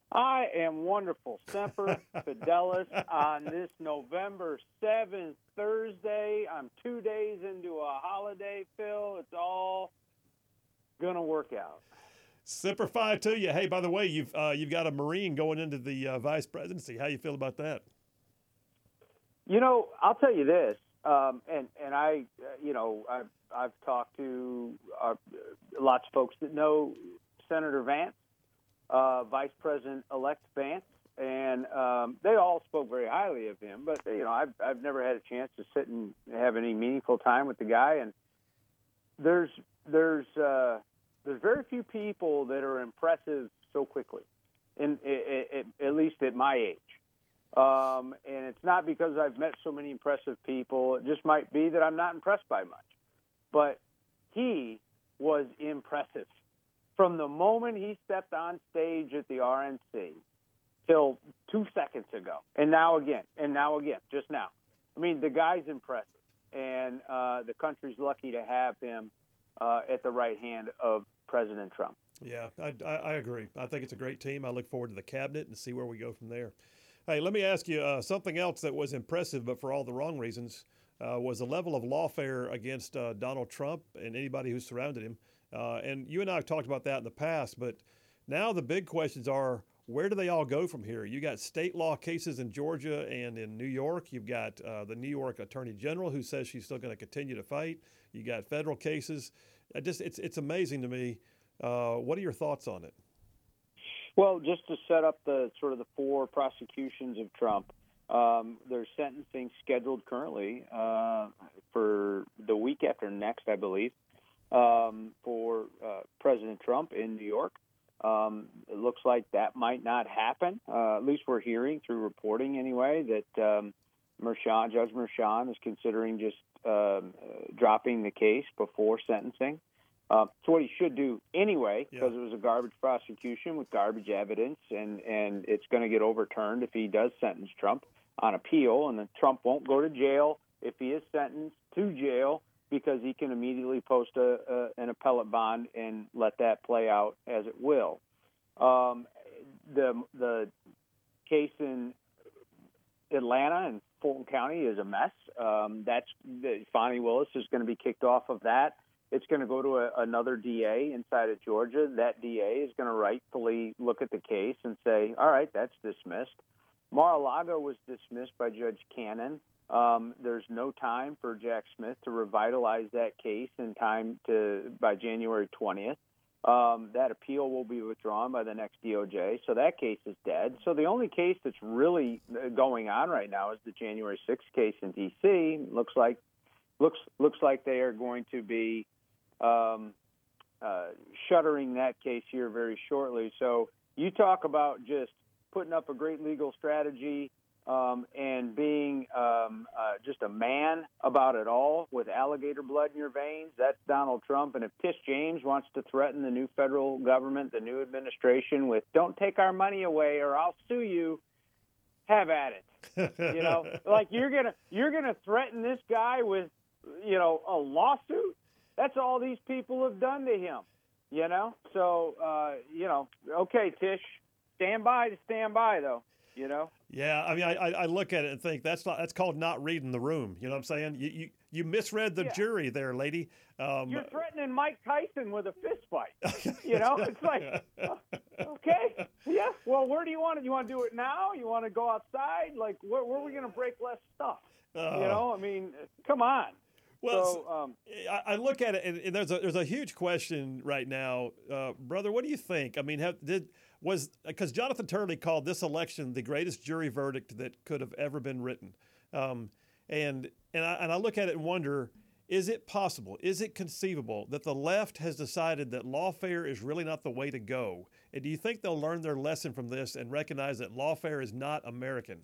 I am wonderful. Semper Fidelis on this November seventh, Thursday. I'm two days into a holiday, Phil. It's all going to work out. Semper Fi to you. Hey, by the way, you've uh, you've got a Marine going into the uh, vice presidency. How you feel about that? You know, I'll tell you this, um, and and I, uh, you know, I've I've talked to uh, lots of folks that know Senator Vance, uh, Vice President-elect Vance, and um, they all spoke very highly of him. But you know, I've I've never had a chance to sit and have any meaningful time with the guy. And there's there's uh, there's very few people that are impressive so quickly, in, in, in at least at my age. Um, and it's not because I've met so many impressive people. It just might be that I'm not impressed by much. But he was impressive from the moment he stepped on stage at the R N C till two seconds ago. And now again, and now again, just now. I mean, the guy's impressive. And uh, the country's lucky to have him uh, at the right hand of President Trump. Yeah, I, I, I agree. I think it's a great team. I look forward to the cabinet and see where we go from there. Hey, let me ask you uh, something else that was impressive, but for all the wrong reasons, uh, was the level of lawfare against uh, Donald Trump and anybody who surrounded him. Uh, and you and I have talked about that in the past, but now the big questions are, where do they all go from here? You got state law cases in Georgia and in New York. You've got uh, the New York Attorney General who says she's still going to continue to fight. You got federal cases. I just it's it's amazing to me. Uh, what are your thoughts on it? Well, just to set up the sort of the four prosecutions of Trump, um, there's sentencing scheduled currently uh, for the week after next, I believe, um, for uh, President Trump in New York. Um, it looks like that might not happen. Uh, at least we're hearing through reporting anyway that um, Merchan, Judge Merchan is considering just um, uh, dropping the case before sentencing. Uh, it's what he should do anyway, because yeah. it was a garbage prosecution with garbage evidence, and, and it's going to get overturned if he does sentence Trump on appeal, and then Trump won't go to jail if he is sentenced to jail, because he can immediately post a, a, an appellate bond and let that play out as it will. Um, the the case in Atlanta and Fulton County is a mess. Um, that's the, Fani Willis is going to be kicked off of that. It's going to go to a, another D A inside of Georgia. That D A is going to rightfully look at the case and say, all right, that's dismissed. Mar-a-Lago was dismissed by Judge Cannon. Um, there's no time for Jack Smith to revitalize that case in time to by January twentieth. Um, that appeal will be withdrawn by the next D O J, so that case is dead. So the only case that's really going on right now is the January sixth case in D C. Looks like looks looks like they are going to be um, uh, shuttering that case here very shortly. So you talk about just putting up a great legal strategy um, and being um, uh, just a man about it all with alligator blood in your veins. That's Donald Trump. And if Tish James wants to threaten the new federal government, the new administration with "don't take our money away or I'll sue you," have at it. You know, like you're gonna you're gonna threaten this guy with, you know, a lawsuit. That's all these people have done to him. You know, so uh, you know, okay, Tish, stand by to stand by, though. You know. Yeah, I mean, I, I look at it and think that's not that's called not reading the room. You know what I'm saying? You you, you misread the yeah. jury there, lady. Um, You're threatening Mike Tyson with a fist fight. You know, it's like, okay, yeah. Well, where do you want it? You want to do it now? You want to go outside? Like, where, where are we going to break less stuff? Uh, you know, I mean, come on. Well, so, um, I, I look at it, and, and there's a there's a huge question right now, uh, brother. What do you think? I mean, have, did was because Jonathan Turley called this election the greatest jury verdict that could have ever been written, um, and and I, and I look at it and wonder: is it possible? Is it conceivable that the left has decided that lawfare is really not the way to go? And do you think they'll learn their lesson from this and recognize that lawfare is not American?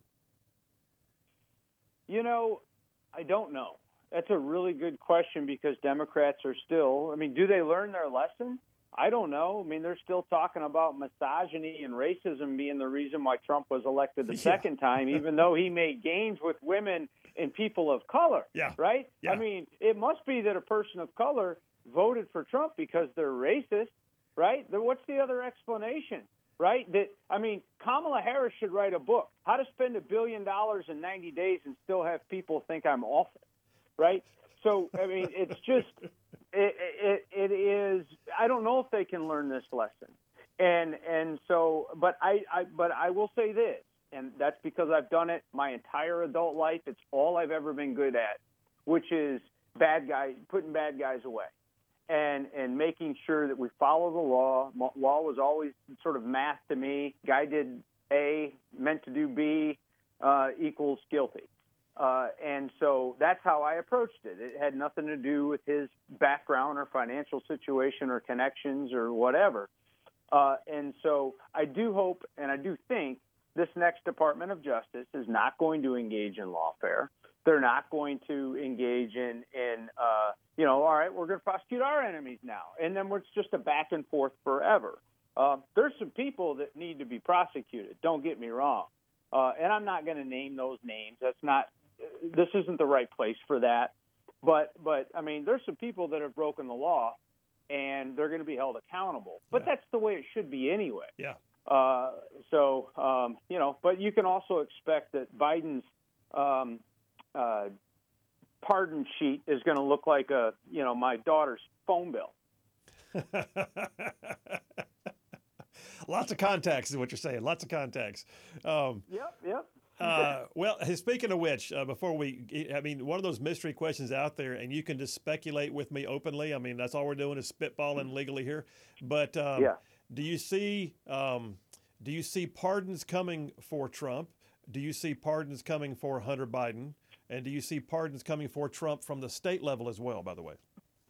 You know, I don't know. That's a really good question because Democrats are still, I mean, do they learn their lesson? I don't know. I mean, they're still talking about misogyny and racism being the reason why Trump was elected the yeah. second time, even though he made gains with women and people of color, yeah. right? Yeah. I mean, it must be that a person of color voted for Trump because they're racist, right? What's the other explanation, right? That I mean, Kamala Harris should write a book, How to Spend a Billion Dollars in ninety days and Still Have People Think I'm Awful, right? So, I mean, it's just, it, it, it is, I don't know if they can learn this lesson. And and so, but I, I but I will say this, and that's because I've done it my entire adult life. It's all I've ever been good at, which is bad guys, putting bad guys away, and and making sure that we follow the law. Law was always sort of math to me. Guy did A, meant to do B, uh, equals guilty. Uh, and so that's how I approached it. It had nothing to do with his background or financial situation or connections or whatever. Uh, and so I do hope and I do think this next Department of Justice is not going to engage in lawfare. They're not going to engage in, in uh, you know, all right, we're going to prosecute our enemies now. And then it's just a back and forth forever. Uh, there's some people that need to be prosecuted. Don't get me wrong. Uh, and I'm not going to name those names. That's not, this isn't the right place for that. But, but I mean, there's some people that have broken the law, and they're going to be held accountable. But yeah. That's the way it should be anyway. Yeah. Uh, so, um, you know, but you can also expect that Biden's um, uh, pardon sheet is going to look like a, you know, my daughter's phone bill. Lots of contacts is what you're saying. Lots of contacts. Um, yep, yep. Uh, well, speaking of which, uh, before we, I mean, one of those mystery questions out there, and you can just speculate with me openly. I mean, that's all we're doing is spitballing legally here. But um, yeah. do you see, um, do you see pardons coming for Trump? Do you see pardons coming for Hunter Biden? And do you see pardons coming for Trump from the state level as well, by the way?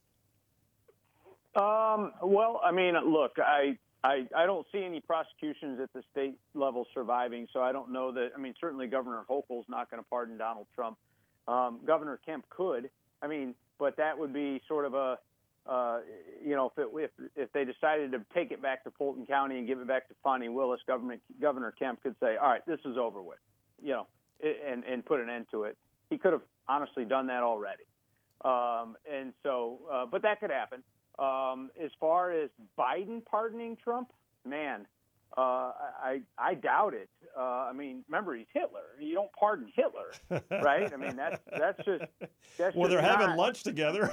Um, well, I mean, look, I, I, I don't see any prosecutions at the state level surviving, so I don't know that. I mean, certainly Governor Hochul's not going to pardon Donald Trump. Um, Governor Kemp could. I mean, but that would be sort of a, uh, you know, if, it, if if they decided to take it back to Fulton County and give it back to Fani Willis, Governor Governor Kemp could say, all right, this is over with, you know, and and put an end to it. He could have honestly done that already, um, and so, uh, but that could happen. Um, as far as Biden pardoning Trump, man, uh, I I doubt it. Uh, I mean, remember, he's Hitler. You don't pardon Hitler, right? I mean, that's that's just that's well, just they're not, having lunch together.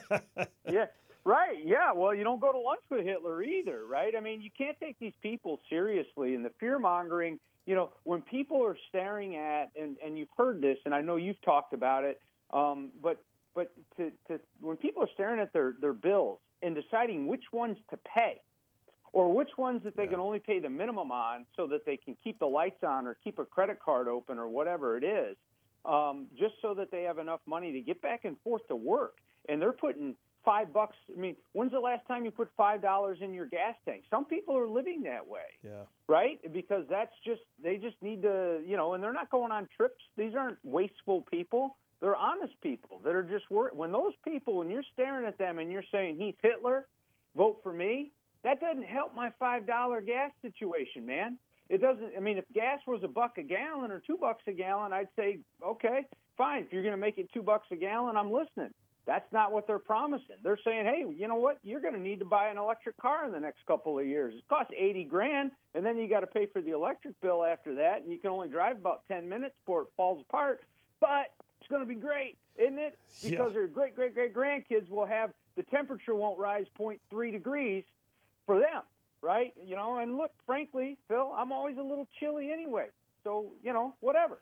yeah, right. Yeah. Well, you don't go to lunch with Hitler either, right? I mean, you can't take these people seriously, and the fear mongering. You know, when people are staring at, and, and you've heard this, and I know you've talked about it, um, but but to, to when people are staring at their, their bills and deciding which ones to pay, or which ones that they yeah. can only pay the minimum on so that they can keep the lights on or keep a credit card open or whatever it is, um, just so that they have enough money to get back and forth to work. And they're putting five bucks. I mean, when's the last time you put five dollars in your gas tank? Some people are living that way, yeah. right? Because that's just, they just need to, you know, and they're not going on trips. These aren't wasteful people. They're honest people that are just work. When those people, when you're staring at them and you're saying, he's Hitler, vote for me, that doesn't help my five dollar gas situation, man. It doesn't. I mean, if gas was a buck a gallon or two bucks a gallon, I'd say, okay, fine. If you're going to make it two bucks a gallon, I'm listening. That's not what they're promising. They're saying, hey, you know what? You're going to need to buy an electric car in the next couple of years. It costs eighty grand, and then you got to pay for the electric bill after that, and you can only drive about ten minutes before it falls apart. But it's going to be great, isn't it? Because yeah. their great, great, great grandkids will have, the temperature won't rise zero point three degrees for them, right? You know, and look, frankly, Phil, I'm always a little chilly anyway. So, you know, whatever.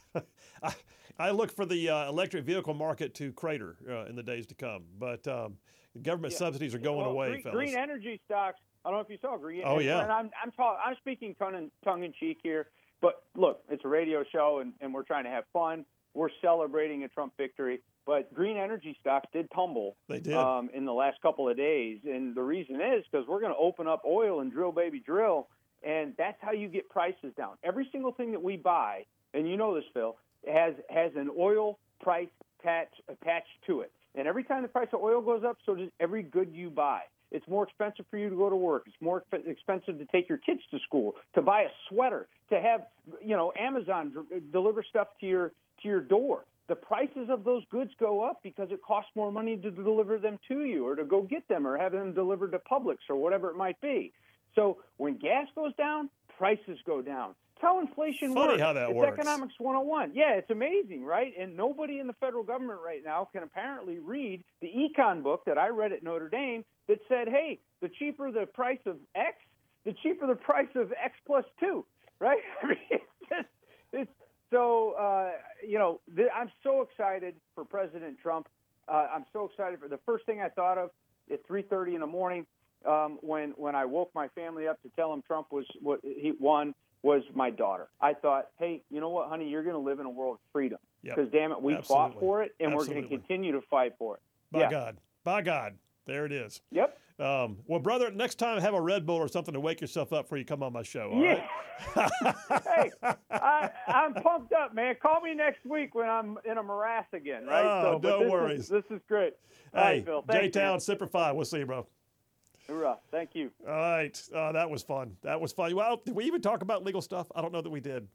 I, I look for the uh, electric vehicle market to crater uh, in the days to come. But um, government yeah. subsidies are going well, away, green, fellas. Green energy stocks, I don't know if you saw green. Oh, and, yeah. And I'm, I'm, talk, I'm speaking tongue in, tongue in cheek here. But, look, it's a radio show, and, and we're trying to have fun. We're celebrating a Trump victory. But green energy stocks did tumble they did. Um, in the last couple of days. And the reason is because we're going to open up oil and drill, baby, drill. And that's how you get prices down. Every single thing that we buy, and you know this, Phil, has has an oil price attached, attached to it. And every time the price of oil goes up, so does every good you buy. It's more expensive for you to go to work. It's more expensive to take your kids to school, to buy a sweater, to have, you know, Amazon d- deliver stuff to your to your door. The prices of those goods go up because it costs more money to deliver them to you or to go get them or have them delivered to Publix or whatever it might be. So when gas goes down, prices go down. It's how inflation Funny works. how that it's works. Economics one oh one. Yeah, it's amazing, right? And nobody in the federal government right now can apparently read the econ book that I read at Notre Dame that said, hey, the cheaper the price of X, the cheaper the price of X plus two, right? I mean, it's just, it's, so, uh, you know, th- I'm so excited for President Trump. Uh, I'm so excited for the first thing I thought of at three thirty in the morning um, when when I woke my family up to tell them Trump was what he won was my daughter. I thought, hey, you know what, honey, you're going to live in a world of freedom because, Yep. damn it, we Absolutely. fought for it, and Absolutely. we're going to continue to fight for it. By yeah. God. By God. There it is. Yep. Um, well, brother, next time have a Red Bull or something to wake yourself up before you come on my show. All Yeah. right? Hey, I, I'm pumped up, man. Call me next week when I'm in a morass again, right? Oh, but no this worries. Is, this is great. All Hey, right, Phil. Thanks, J-Town, man. Semper Fi. We'll see you, bro. Hoorah. Thank you. All right. Uh, that was fun. That was fun. Well, did we even talk about legal stuff? I don't know that we did.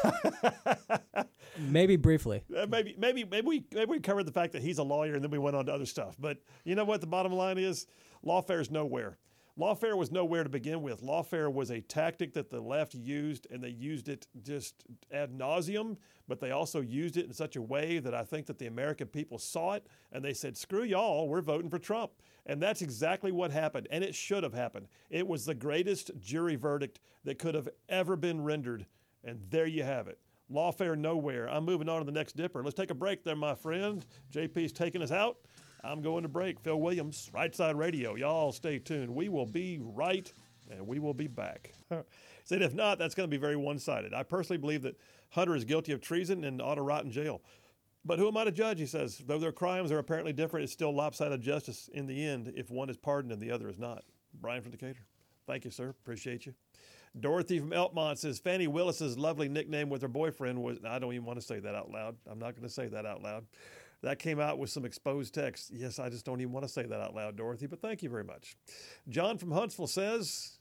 Maybe briefly. Uh, maybe, maybe, maybe we maybe we covered the fact that he's a lawyer, and then we went on to other stuff. But you know what? The bottom line is, lawfare is nowhere. Lawfare was nowhere to begin with. Lawfare was a tactic that the left used, and they used it just ad nauseum. But they also used it in such a way that I think that the American people saw it, and they said, "Screw y'all, we're voting for Trump." And that's exactly what happened, and it should have happened. It was the greatest jury verdict that could have ever been rendered, and there you have it. Lawfare nowhere. I'm moving on to the next dipper. Let's take a break there, my friend. J P's taking us out. I'm going to break. Phil Williams, Right Side Radio. Y'all stay tuned. We will be right, and we will be back. Said if not, that's going to be very one-sided. I personally believe that Hunter is guilty of treason and ought to rot in jail. But who am I to judge, he says. Though their crimes are apparently different, it's still lopsided justice in the end if one is pardoned and the other is not. Brian from Decatur. Thank you, sir. Appreciate you. Dorothy from Elkmont says Fannie Willis's lovely nickname with her boyfriend was, I don't even want to say that out loud. I'm not going to say that out loud. That came out with some exposed text. Yes, I just don't even want to say that out loud, Dorothy, but thank you very much. John from Huntsville says,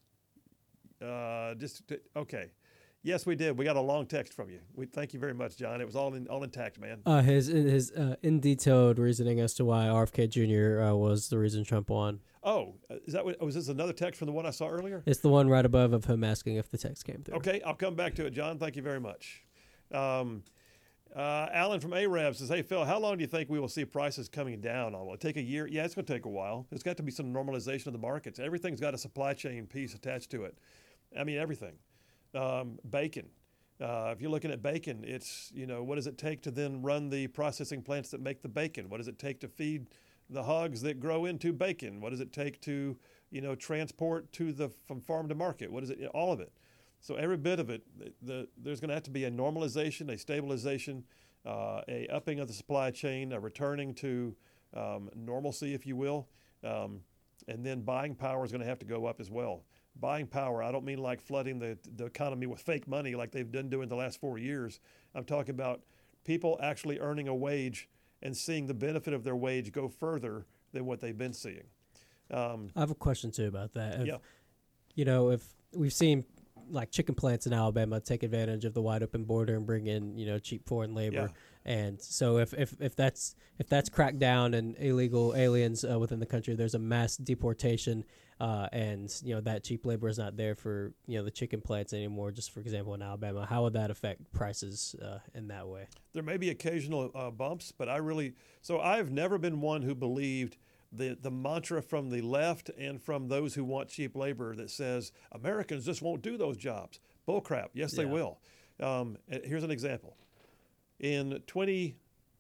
uh, just, okay. Yes, we did. We got a long text from you. We thank you very much, John. It was all in, all intact, man. Uh, his his uh, in detailed reasoning as to why R F K Junior Uh, was the reason Trump won. Oh, is that what, was this another text from the one I saw earlier? It's the one right above of him asking if the text came through. Okay, I'll come back to it, John. Thank you very much. Um, uh, Alan from Arab says, hey, Phil, how long do you think we will see prices coming down? Will it take a year? Yeah, it's going to take a while. There's got to be some normalization of the markets. Everything's got a supply chain piece attached to it. I mean, everything. Um, bacon. Uh, if you're looking at bacon, it's, you know, what does it take to then run the processing plants that make the bacon? What does it take to feed the hogs that grow into bacon? What does it take to, you know, transport to the from farm to market? What is it? All of it. So every bit of it, the, the, there's going to have to be a normalization, a stabilization, uh, a upping of the supply chain, a returning to um, normalcy, if you will. Um, and then buying power is going to have to go up as well. Buying power, I don't mean like flooding the, the economy with fake money like they've been doing the last four years. I'm talking about people actually earning a wage and seeing the benefit of their wage go further than what they've been seeing. Um, I have a question too about that. If, Yeah. You know, if we've seen like chicken plants in Alabama take advantage of the wide open border and bring in, you know, cheap foreign labor. And so if, if, if that's if that's cracked down and illegal aliens uh, within the country, there's a mass deportation uh, and, you know, that cheap labor is not there for, you know, the chicken plants anymore, just for example, in Alabama. How would that affect prices uh, in that way? There may be occasional uh, bumps, but I really – so I've never been one who believed the, the mantra from the left and from those who want cheap labor that says Americans just won't do those jobs. Bull crap. Yes, they Yeah. will. Um, here's an example. In twenty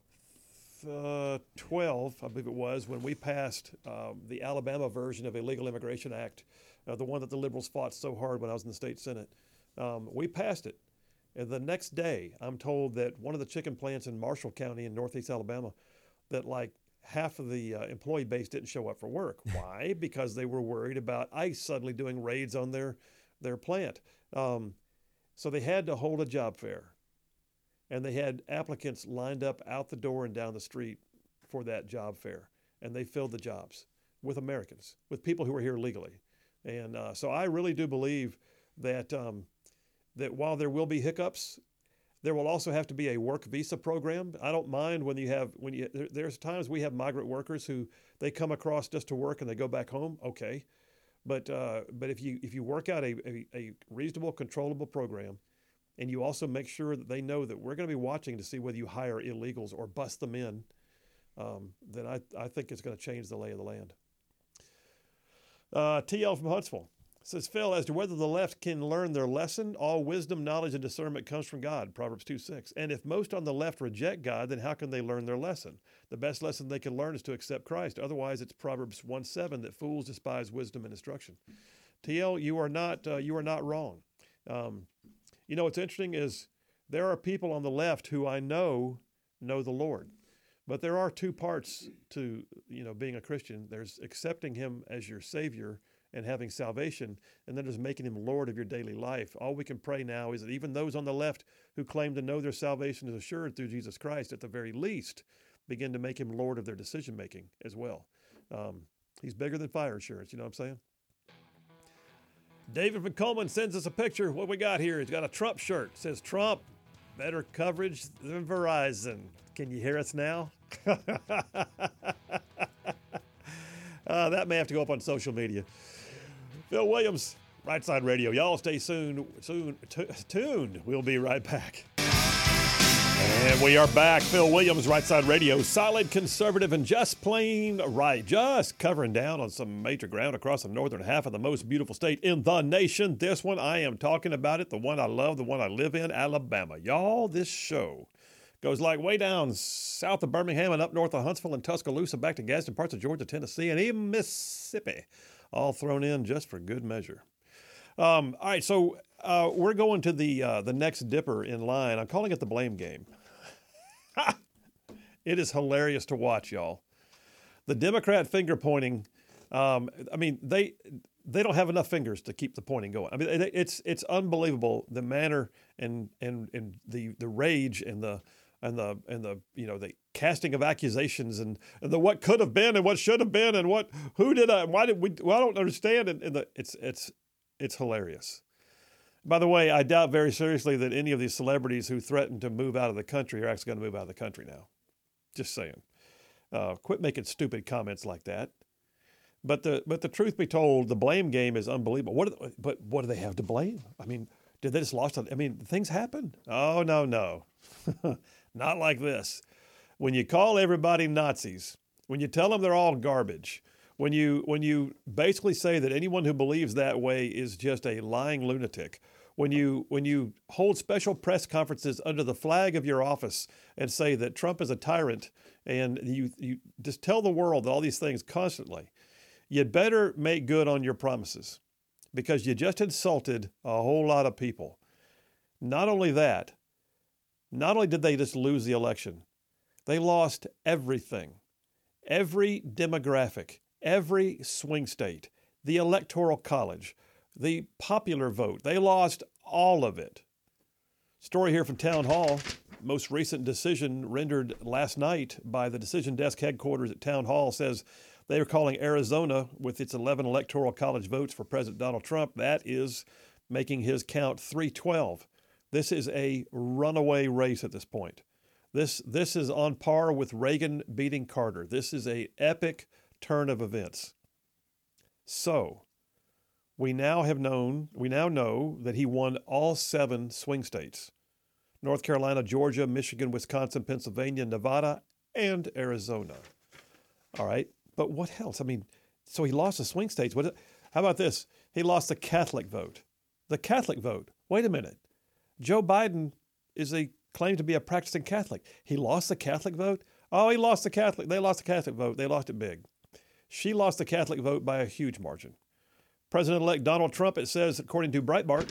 twelve, I believe it was, when we passed um, the Alabama version of a Legal Immigration Act, uh, the one that the liberals fought so hard when I was in the state Senate, um, we passed it. And the next day, I'm told that one of the chicken plants in Marshall County in northeast Alabama, that like half of the uh, employee base didn't show up for work. Why? Because they were worried about ICE suddenly doing raids on their, their plant. Um, so they had to hold a job fair. And they had applicants lined up out the door and down the street for that job fair. And they filled the jobs with Americans, with people who were here legally. And uh, so I really do believe that um, that while there will be hiccups, there will also have to be a work visa program. I don't mind when you have, when you, there, there's times we have migrant workers who they come across just to work and they go back home. Okay. But uh, but if you if you work out a, a, a reasonable, controllable program, and you also make sure that they know that we're going to be watching to see whether you hire illegals or bust them in, um, then I, I think it's going to change the lay of the land. Uh, T L from Huntsville says, Phil, as to whether the left can learn their lesson, all wisdom, knowledge, and discernment comes from God, Proverbs two six. And if most on the left reject God, then how can they learn their lesson? The best lesson they can learn is to accept Christ. Otherwise, it's Proverbs one seven that fools despise wisdom and instruction. T L, you are not, uh, you are not wrong. Um, you know, what's interesting is there are people on the left who I know know the Lord. But there are two parts to, you know, being a Christian. There's accepting him as your Savior and having salvation, and then there's making him Lord of your daily life. All we can pray now is that even those on the left who claim to know their salvation is assured through Jesus Christ, at the very least, begin to make him Lord of their decision-making as well. Um, he's bigger than fire insurance, you know what I'm saying? David from Coleman sends us a picture. What we got here? He's got a Trump shirt. It says, Trump, better coverage than Verizon. Can you hear us now? uh, that may have to go up on social media. Phil Williams, Right Side Radio. Y'all stay soon, soon t- tuned. We'll be right back. And we are back. Phil Williams, Right Side Radio. Solid, conservative, and just plain right. Just covering down on some major ground across the northern half of the most beautiful state in the nation. This one, I am talking about it, the one I love, the one I live in, Alabama. Y'all, this show goes like way down south of Birmingham and up north of Huntsville and Tuscaloosa, back to Gadsden, parts of Georgia, Tennessee, and even Mississippi, all thrown in just for good measure. Um, all right, so uh, we're going to the uh, the next dipper in line. I'm calling it the blame game. It is hilarious to watch, y'all. The Democrat finger pointing. Um, I mean, they they don't have enough fingers to keep the pointing going. I mean, it, it's it's unbelievable the manner and and and the the rage and the. And the and the you know the casting of accusations and, and the what could have been and what should have been and what who did I why did we well, I don't understand and, and the it's it's it's hilarious. By the way, I doubt very seriously that any of these celebrities who threatened to move out of the country are actually going to move out of the country now. Just saying, uh, quit making stupid comments like that. But the but the truth be told, the blame game is unbelievable. What they, but what do they have to blame? I mean, did they just lost? I mean, things happen. Oh no no. Not like this. When you call everybody Nazis, when you tell them they're all garbage, when you when you basically say that anyone who believes that way is just a lying lunatic, when you when you hold special press conferences under the flag of your office and say that Trump is a tyrant, and you you just tell the world all these things constantly, you'd better make good on your promises, because you just insulted a whole lot of people. Not only that, not only did they just lose the election, they lost everything, every demographic, every swing state, the electoral college, the popular vote. They lost all of it. Story here from Town Hall. Most recent decision rendered last night by the decision desk headquarters at Town Hall says they are calling Arizona, with its eleven electoral college votes for President Donald Trump, that is making his count three twelve. This is a runaway race at this point. This this is on par with Reagan beating Carter. This is an epic turn of events. So, we now have known, we now know that he won all seven swing states: North Carolina, Georgia, Michigan, Wisconsin, Pennsylvania, Nevada, and Arizona. All right, but what else? I mean, so he lost the swing states. What? How about this? He lost the Catholic vote. The Catholic vote. Wait a minute. Joe Biden is a claimed to be a practicing Catholic. He lost the Catholic vote? Oh, he lost the Catholic. They lost the Catholic vote. They lost it big. She lost the Catholic vote by a huge margin. President-elect Donald Trump, it says, according to Breitbart,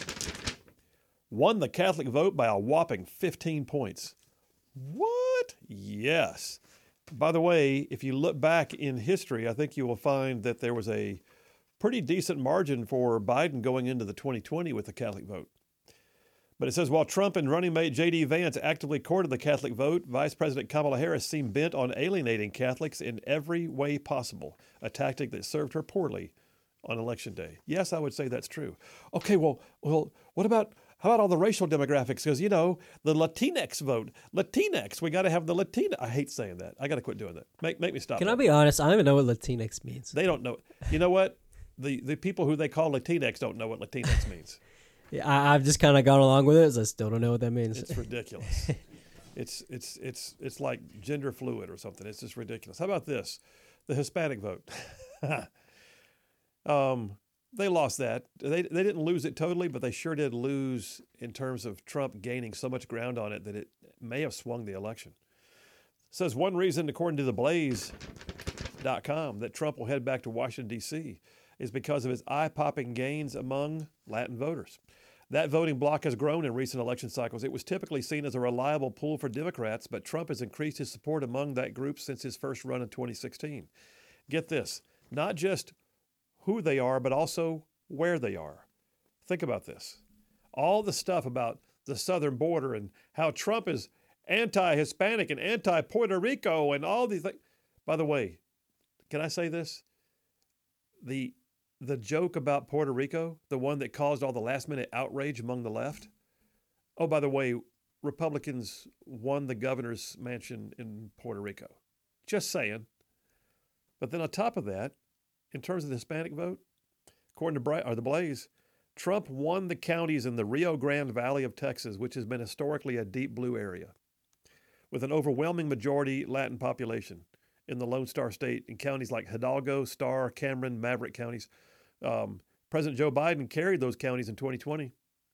won the Catholic vote by a whopping fifteen points. What? Yes. By the way, if you look back in history, I think you will find that there was a pretty decent margin for Biden going into the twenty twenty with the Catholic vote. But it says, while Trump and running mate J D Vance actively courted the Catholic vote, Vice President Kamala Harris seemed bent on alienating Catholics in every way possible, a tactic that served her poorly on Election Day. Yes, I would say that's true. Okay, well, well, what about, how about all the racial demographics? Because, you know, the Latinx vote, Latinx, we got to have the Latina. I hate saying that. I got to quit doing that. Make make me stop. Can that. I be honest? I don't even know what Latinx means. They don't know. You know what? the, the people who they call Latinx don't know what Latinx means. Yeah, I, I've just kind of gone along with it. As I still don't know what that means. It's ridiculous. it's it's it's it's like gender fluid or something. It's just ridiculous. How about this? The Hispanic vote. um, they lost that. They they didn't lose it totally, but they sure did lose in terms of Trump gaining so much ground on it that it may have swung the election. Says one reason, according to the blaze dot com, that Trump will head back to Washington, D C is because of his eye-popping gains among Latin voters. That voting bloc has grown in recent election cycles. It was typically seen as a reliable pool for Democrats, but Trump has increased his support among that group since his first run in twenty sixteen. Get this, not just who they are, but also where they are. Think about this. All the stuff about the southern border and how Trump is anti-Hispanic and anti-Puerto Rico and all these things. By the way, can I say this? The the joke about Puerto Rico, the one that caused all the last-minute outrage among the left. Oh, by the way, Republicans won the governor's mansion in Puerto Rico. Just saying. But then on top of that, in terms of the Hispanic vote, according to Bra- or the Blaze, Trump won the counties in the Rio Grande Valley of Texas, which has been historically a deep blue area, with an overwhelming majority Latin population in the Lone Star State, in counties like Hidalgo, Starr, Cameron, Maverick counties. Um, President Joe Biden carried those counties in twenty twenty.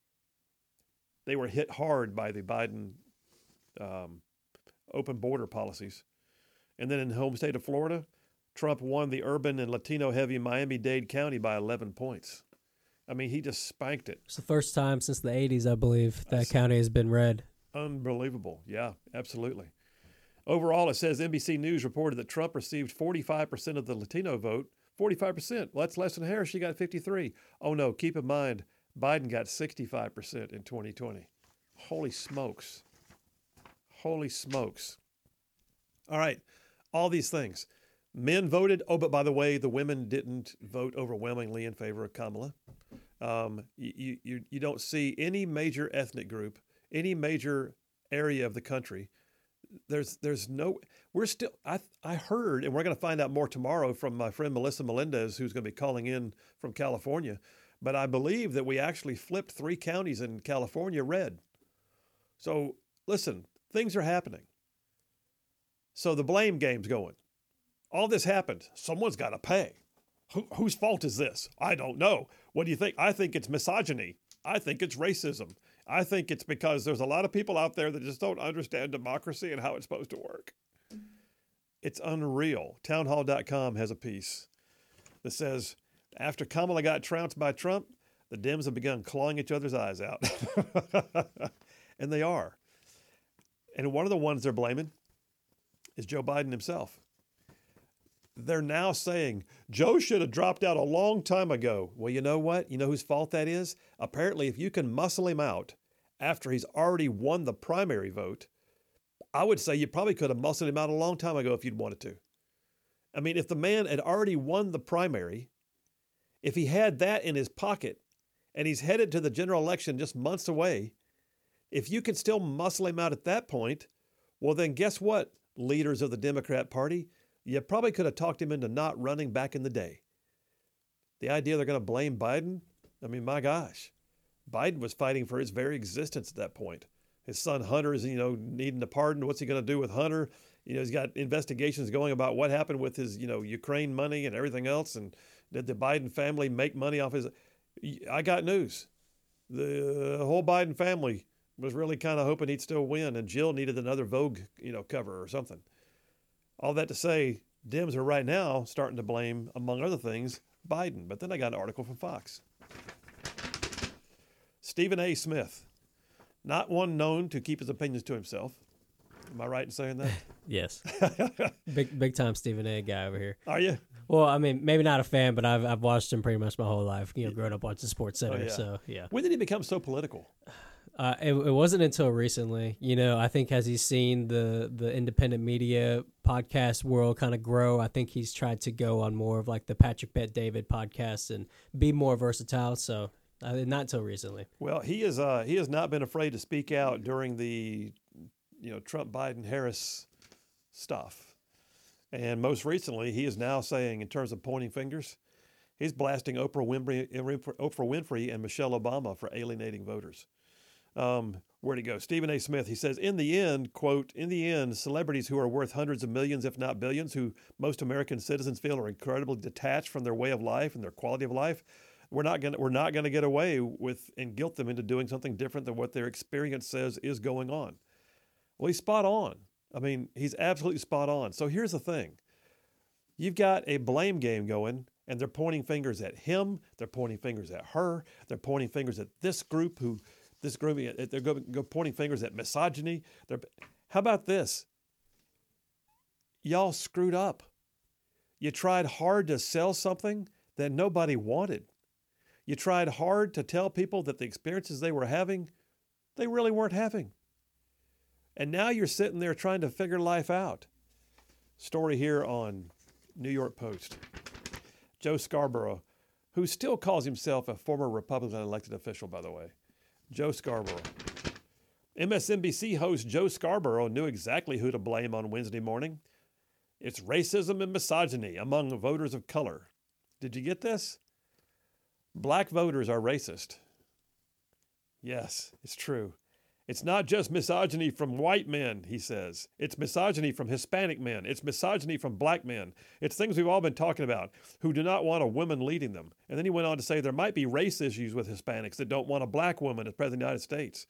They were hit hard by the Biden um, open border policies. And then in the home state of Florida, Trump won the urban and Latino-heavy Miami-Dade County by eleven points. I mean, he just spanked it. It's the first time since the eighties, I believe, that That's county has been red. Unbelievable. Yeah, absolutely. Overall, it says N B C News reported that Trump received forty-five percent of the Latino vote. forty-five percent. Well, that's less than Harris. She got fifty-three. Oh, no. Keep in mind, Biden got sixty-five percent in twenty twenty. Holy smokes. Holy smokes. All right. All these things. Men voted. Oh, but by the way, the women didn't vote overwhelmingly in favor of Kamala. Um, you, you, you don't see any major ethnic group, any major area of the country. There's there's no, we're still, I I heard, and we're going to find out more tomorrow from my friend Melissa Melendez, who's going to be calling in from California, but I believe that we actually flipped three counties in California red. So listen, things are happening. So the blame game's going. All this happened. Someone's got to pay. Who, whose fault is this? I don't know. What do you think? I think it's misogyny. I think it's racism. I think it's because there's a lot of people out there that just don't understand democracy and how it's supposed to work. It's unreal. Townhall dot com has a piece that says, after Kamala got trounced by Trump, the Dems have begun clawing each other's eyes out. And they are. And one of the ones they're blaming is Joe Biden himself. They're now saying, Joe should have dropped out a long time ago. Well, you know what? You know whose fault that is? Apparently, if you can muscle him out after he's already won the primary vote, I would say you probably could have muscled him out a long time ago if you'd wanted to. I mean, if the man had already won the primary, if he had that in his pocket and he's headed to the general election just months away, if you can still muscle him out at that point, well, then guess what, leaders of the Democrat Party? You probably could have talked him into not running back in the day. The idea they're going to blame Biden? I mean, my gosh. Biden was fighting for his very existence at that point. His son Hunter is, you know, needing a pardon. What's he going to do with Hunter? You know, he's got investigations going about what happened with his, you know, Ukraine money and everything else. And did the Biden family make money off his... I got news. The whole Biden family was really kind of hoping he'd still win, and Jill needed another Vogue, you know, cover or something. All that to say, Dems are right now starting to blame, among other things, Biden. But then I got an article from Fox. Stephen A. Smith, not one known to keep his opinions to himself. Am I right in saying that? Yes. big big time Stephen A. guy over here. Are you? Well, I mean, maybe not a fan, but I've I've watched him pretty much my whole life. You know, growing up watching Sports Center. Oh, yeah. So yeah. When did he become so political? Uh, it, it wasn't until recently, you know, I think as he's seen the, the independent media podcast world kind of grow, I think he's tried to go on more of like the Patrick Bet-David podcast and be more versatile. So uh, not until recently. Well, he is uh, he has not been afraid to speak out during the, you know, Trump, Biden, Harris stuff. And most recently, he is now saying, in terms of pointing fingers, He's blasting Oprah Winfrey, Oprah Winfrey and Michelle Obama for alienating voters. Um, where'd he go? Stephen A. Smith, he says, in the end, quote, in the end, celebrities who are worth hundreds of millions, if not billions, who most American citizens feel are incredibly detached from their way of life and their quality of life, we're not going to we're not going to get away with and guilt them into doing something different than what their experience says is going on. Well, he's spot on. I mean, he's absolutely spot on. So here's the thing. You've got a blame game going, and they're pointing fingers at him. They're pointing fingers at her. They're pointing fingers at this group who, this group, they're go, go pointing fingers at misogyny. They're, how about this? Y'all screwed up. You tried hard to sell something that nobody wanted. You tried hard to tell people that the experiences they were having, they really weren't having. And now you're sitting there trying to figure life out. Story here on New York Post. Joe Scarborough, who still calls himself a former Republican elected official, by the way. Joe Scarborough. M S N B C host Joe Scarborough knew exactly who to blame on Wednesday morning. It's racism and misogyny among voters of color. Did you get this? Black voters are racist. Yes, it's true. It's not just misogyny from white men, he says. It's misogyny from Hispanic men. It's misogyny from black men. It's things we've all been talking about, who do not want a woman leading them. And then he went on to say there might be race issues with Hispanics that don't want a black woman as president of the United States.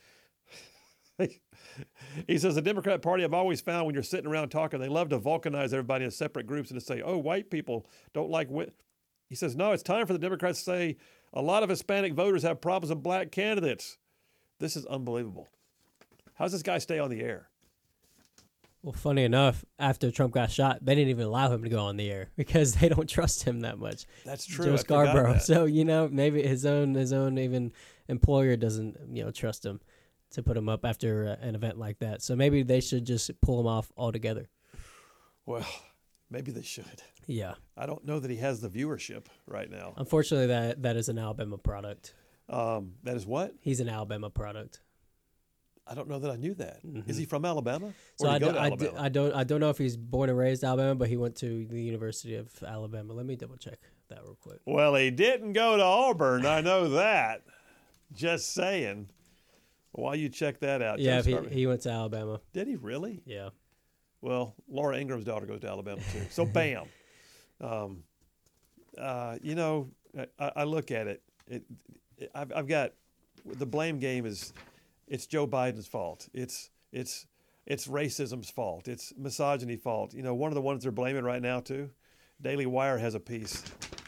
He says the Democrat Party, I've always found when you're sitting around talking, they love to vulcanize everybody in separate groups and to say, oh, white people don't like women. He says, no, it's time for the Democrats to say a lot of Hispanic voters have problems with black candidates. This is unbelievable. How does this guy stay on the air? Well, funny enough, after Trump got shot, they didn't even allow him to go on the air because they don't trust him that much. That's true. Joe I Scarborough. that. So, you know, maybe his own his own even employer doesn't, you know, trust him to put him up after uh, an event like that. So maybe they should just pull him off altogether. Well, maybe they should. Yeah. I don't know that he has the viewership right now. Unfortunately, that that is an Alabama product. Um, that is what? He's an Alabama product. I don't know that I knew that. Mm-hmm. Is he from Alabama? Or So did I, he go do, to I, Alabama? do, I don't I don't know if he's born and raised Alabama, but he went to the University of Alabama. Let me double check that real quick. Well, he didn't go to Auburn. I know that. Just saying. While you check that out. Yeah, Joe he, he went to Alabama. Did he really? Yeah. Well, Laura Ingram's daughter goes to Alabama too. So bam. um, uh, you know, I, I look at it. It, it I've, I've got the blame game is it's Joe Biden's fault. It's it's it's racism's fault. It's misogyny's fault. You know, one of the ones they're blaming right now too. Daily Wire has a piece.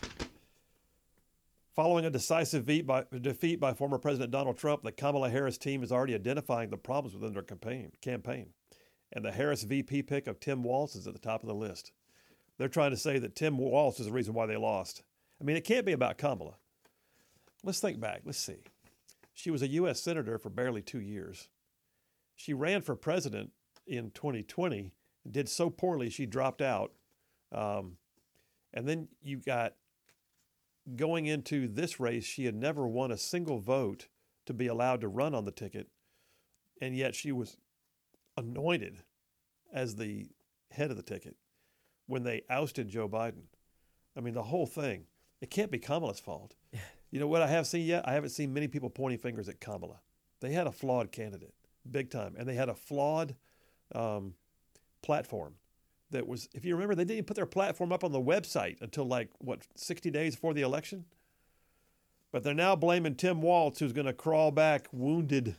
Following a decisive defeat by, defeat by former President Donald Trump, the Kamala Harris team is already identifying the problems within their campaign. campaign. And the Harris V P pick of Tim Walz is at the top of the list. They're trying to say that Tim Walz is the reason why they lost. I mean, it can't be about Kamala. Let's think back. Let's see. She was a U S senator for barely two years. She ran for president in twenty twenty, did so poorly she dropped out. Um, and then you got going into this race, she had never won a single vote to be allowed to run on the ticket, and yet she was anointed as the head of the ticket when they ousted Joe Biden. I mean, the whole thing, it can't be Kamala's fault. You know what I have seen yet? I haven't seen many people pointing fingers at Kamala. They had a flawed candidate, big time, and they had a flawed um, platform. That was, if you remember, they didn't even put their platform up on the website until like, what, sixty days before the election? But they're now blaming Tim Walz, who's going to crawl back wounded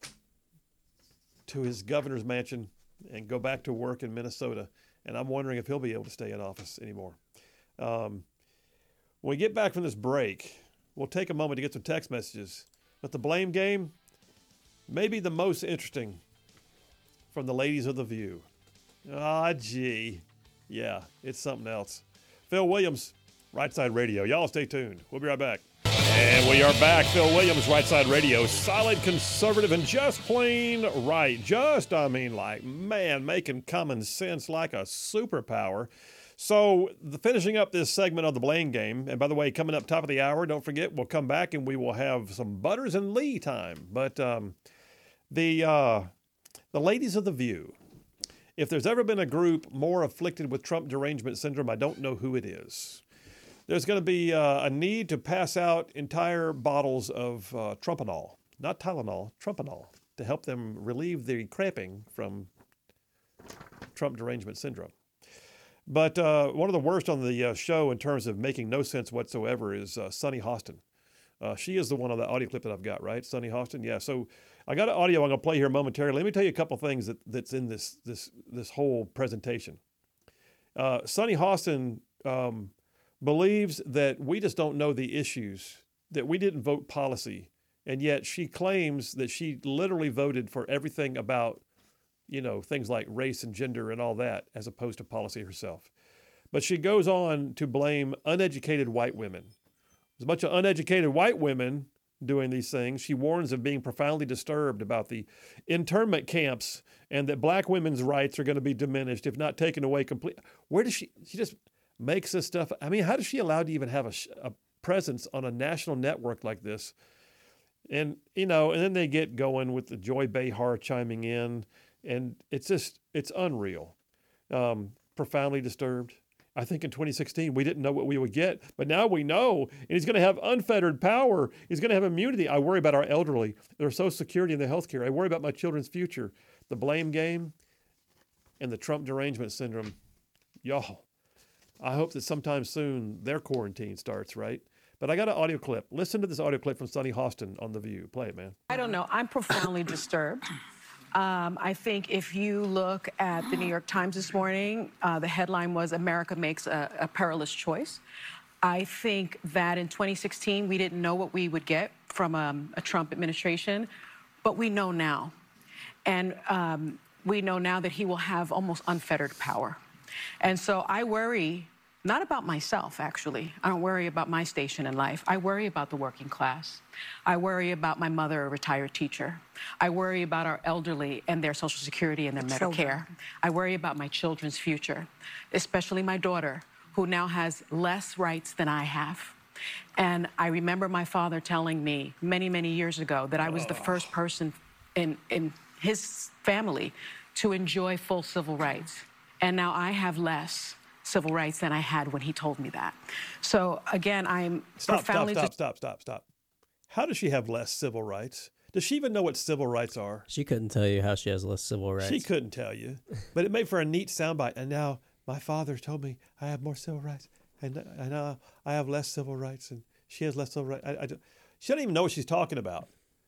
to his governor's mansion and go back to work in Minnesota. And I'm wondering if he'll be able to stay in office anymore. Um, when we get back from this break, we'll take a moment to get some text messages. But the blame game, maybe the most interesting from the ladies of The View. Ah, gee. Yeah, it's something else. Phil Williams, Right Side Radio. Y'all stay tuned. We'll be right back. And we are back. Phil Williams, Right Side Radio. Solid, conservative, and just plain right. Just, I mean, like, man, making common sense like a superpower. So, the, finishing up this segment of the blame game, and by the way, coming up top of the hour, don't forget, we'll come back and we will have some Butters and Lee time. But um, the uh, the ladies of The View, if there's ever been a group more afflicted with Trump derangement syndrome, I don't know who it is. there's going to be uh, a need to pass out entire bottles of uh, Trumpanol, not Tylenol, Trumpanol, to help them relieve the cramping from Trump derangement syndrome. But uh, one of the worst on the uh, show in terms of making no sense whatsoever is uh, Sunny Hostin. Uh, she is the one on the audio clip that I've got, right? Sunny Hostin? Yeah, so I got an audio I'm going to play here momentarily. Let me tell you a couple things that, that's in this this this whole presentation. Uh, Sunny Hostin um, believes that we just don't know the issues, that we didn't vote policy, and yet she claims that she literally voted for everything about, you know, things like race and gender and all that, as opposed to policy herself. But she goes on to blame uneducated white women. There's a bunch of uneducated white women doing these things. She warns of being profoundly disturbed about the internment camps and that black women's rights are going to be diminished, if not taken away completely. Where does she, she just makes this stuff. I mean, how does she allowed to even have a, a presence on a national network like this? And, you know, and then they get going with the Joy Behar chiming in, and it's just, it's unreal. Um, profoundly disturbed. I think in twenty sixteen, we didn't know what we would get, but now we know, and he's going to have unfettered power. He's going to have immunity. I worry about our elderly, their social security and the health care. I worry about my children's future, the blame game, and the Trump derangement syndrome. Y'all, I hope that sometime soon their quarantine starts, right? But I got an audio clip. Listen to this audio clip from Sunny Hostin on The View. Play it, man. I don't know. I'm profoundly disturbed. Um, I think if you look at the New York Times this morning, uh, the headline was America Makes a, a Perilous Choice. I think that in twenty sixteen, we didn't know what we would get from um, a Trump administration, but we know now. And um, we know now that he will have almost unfettered power. And so I worry not about myself, actually. I don't worry about my station in life. I worry about the working class. I worry about my mother, a retired teacher. I worry about our elderly and their Social Security and their Medicare. Children. I worry about my children's future, especially my daughter, who now has less rights than I have. And I remember my father telling me many, many years ago that I was the first person in, in his family to enjoy full civil rights. And now I have less civil rights than I had when he told me that. So again, I'm stop, profoundly... Stop, stop, stop, stop, stop. How does she have less civil rights? Does she even know what civil rights are? She couldn't tell you how she has less civil rights. She couldn't tell you. But it made for a neat soundbite. And now my father told me I have more civil rights. And, and now I have less civil rights. And she has less civil rights. I, I, she doesn't even know what she's talking about.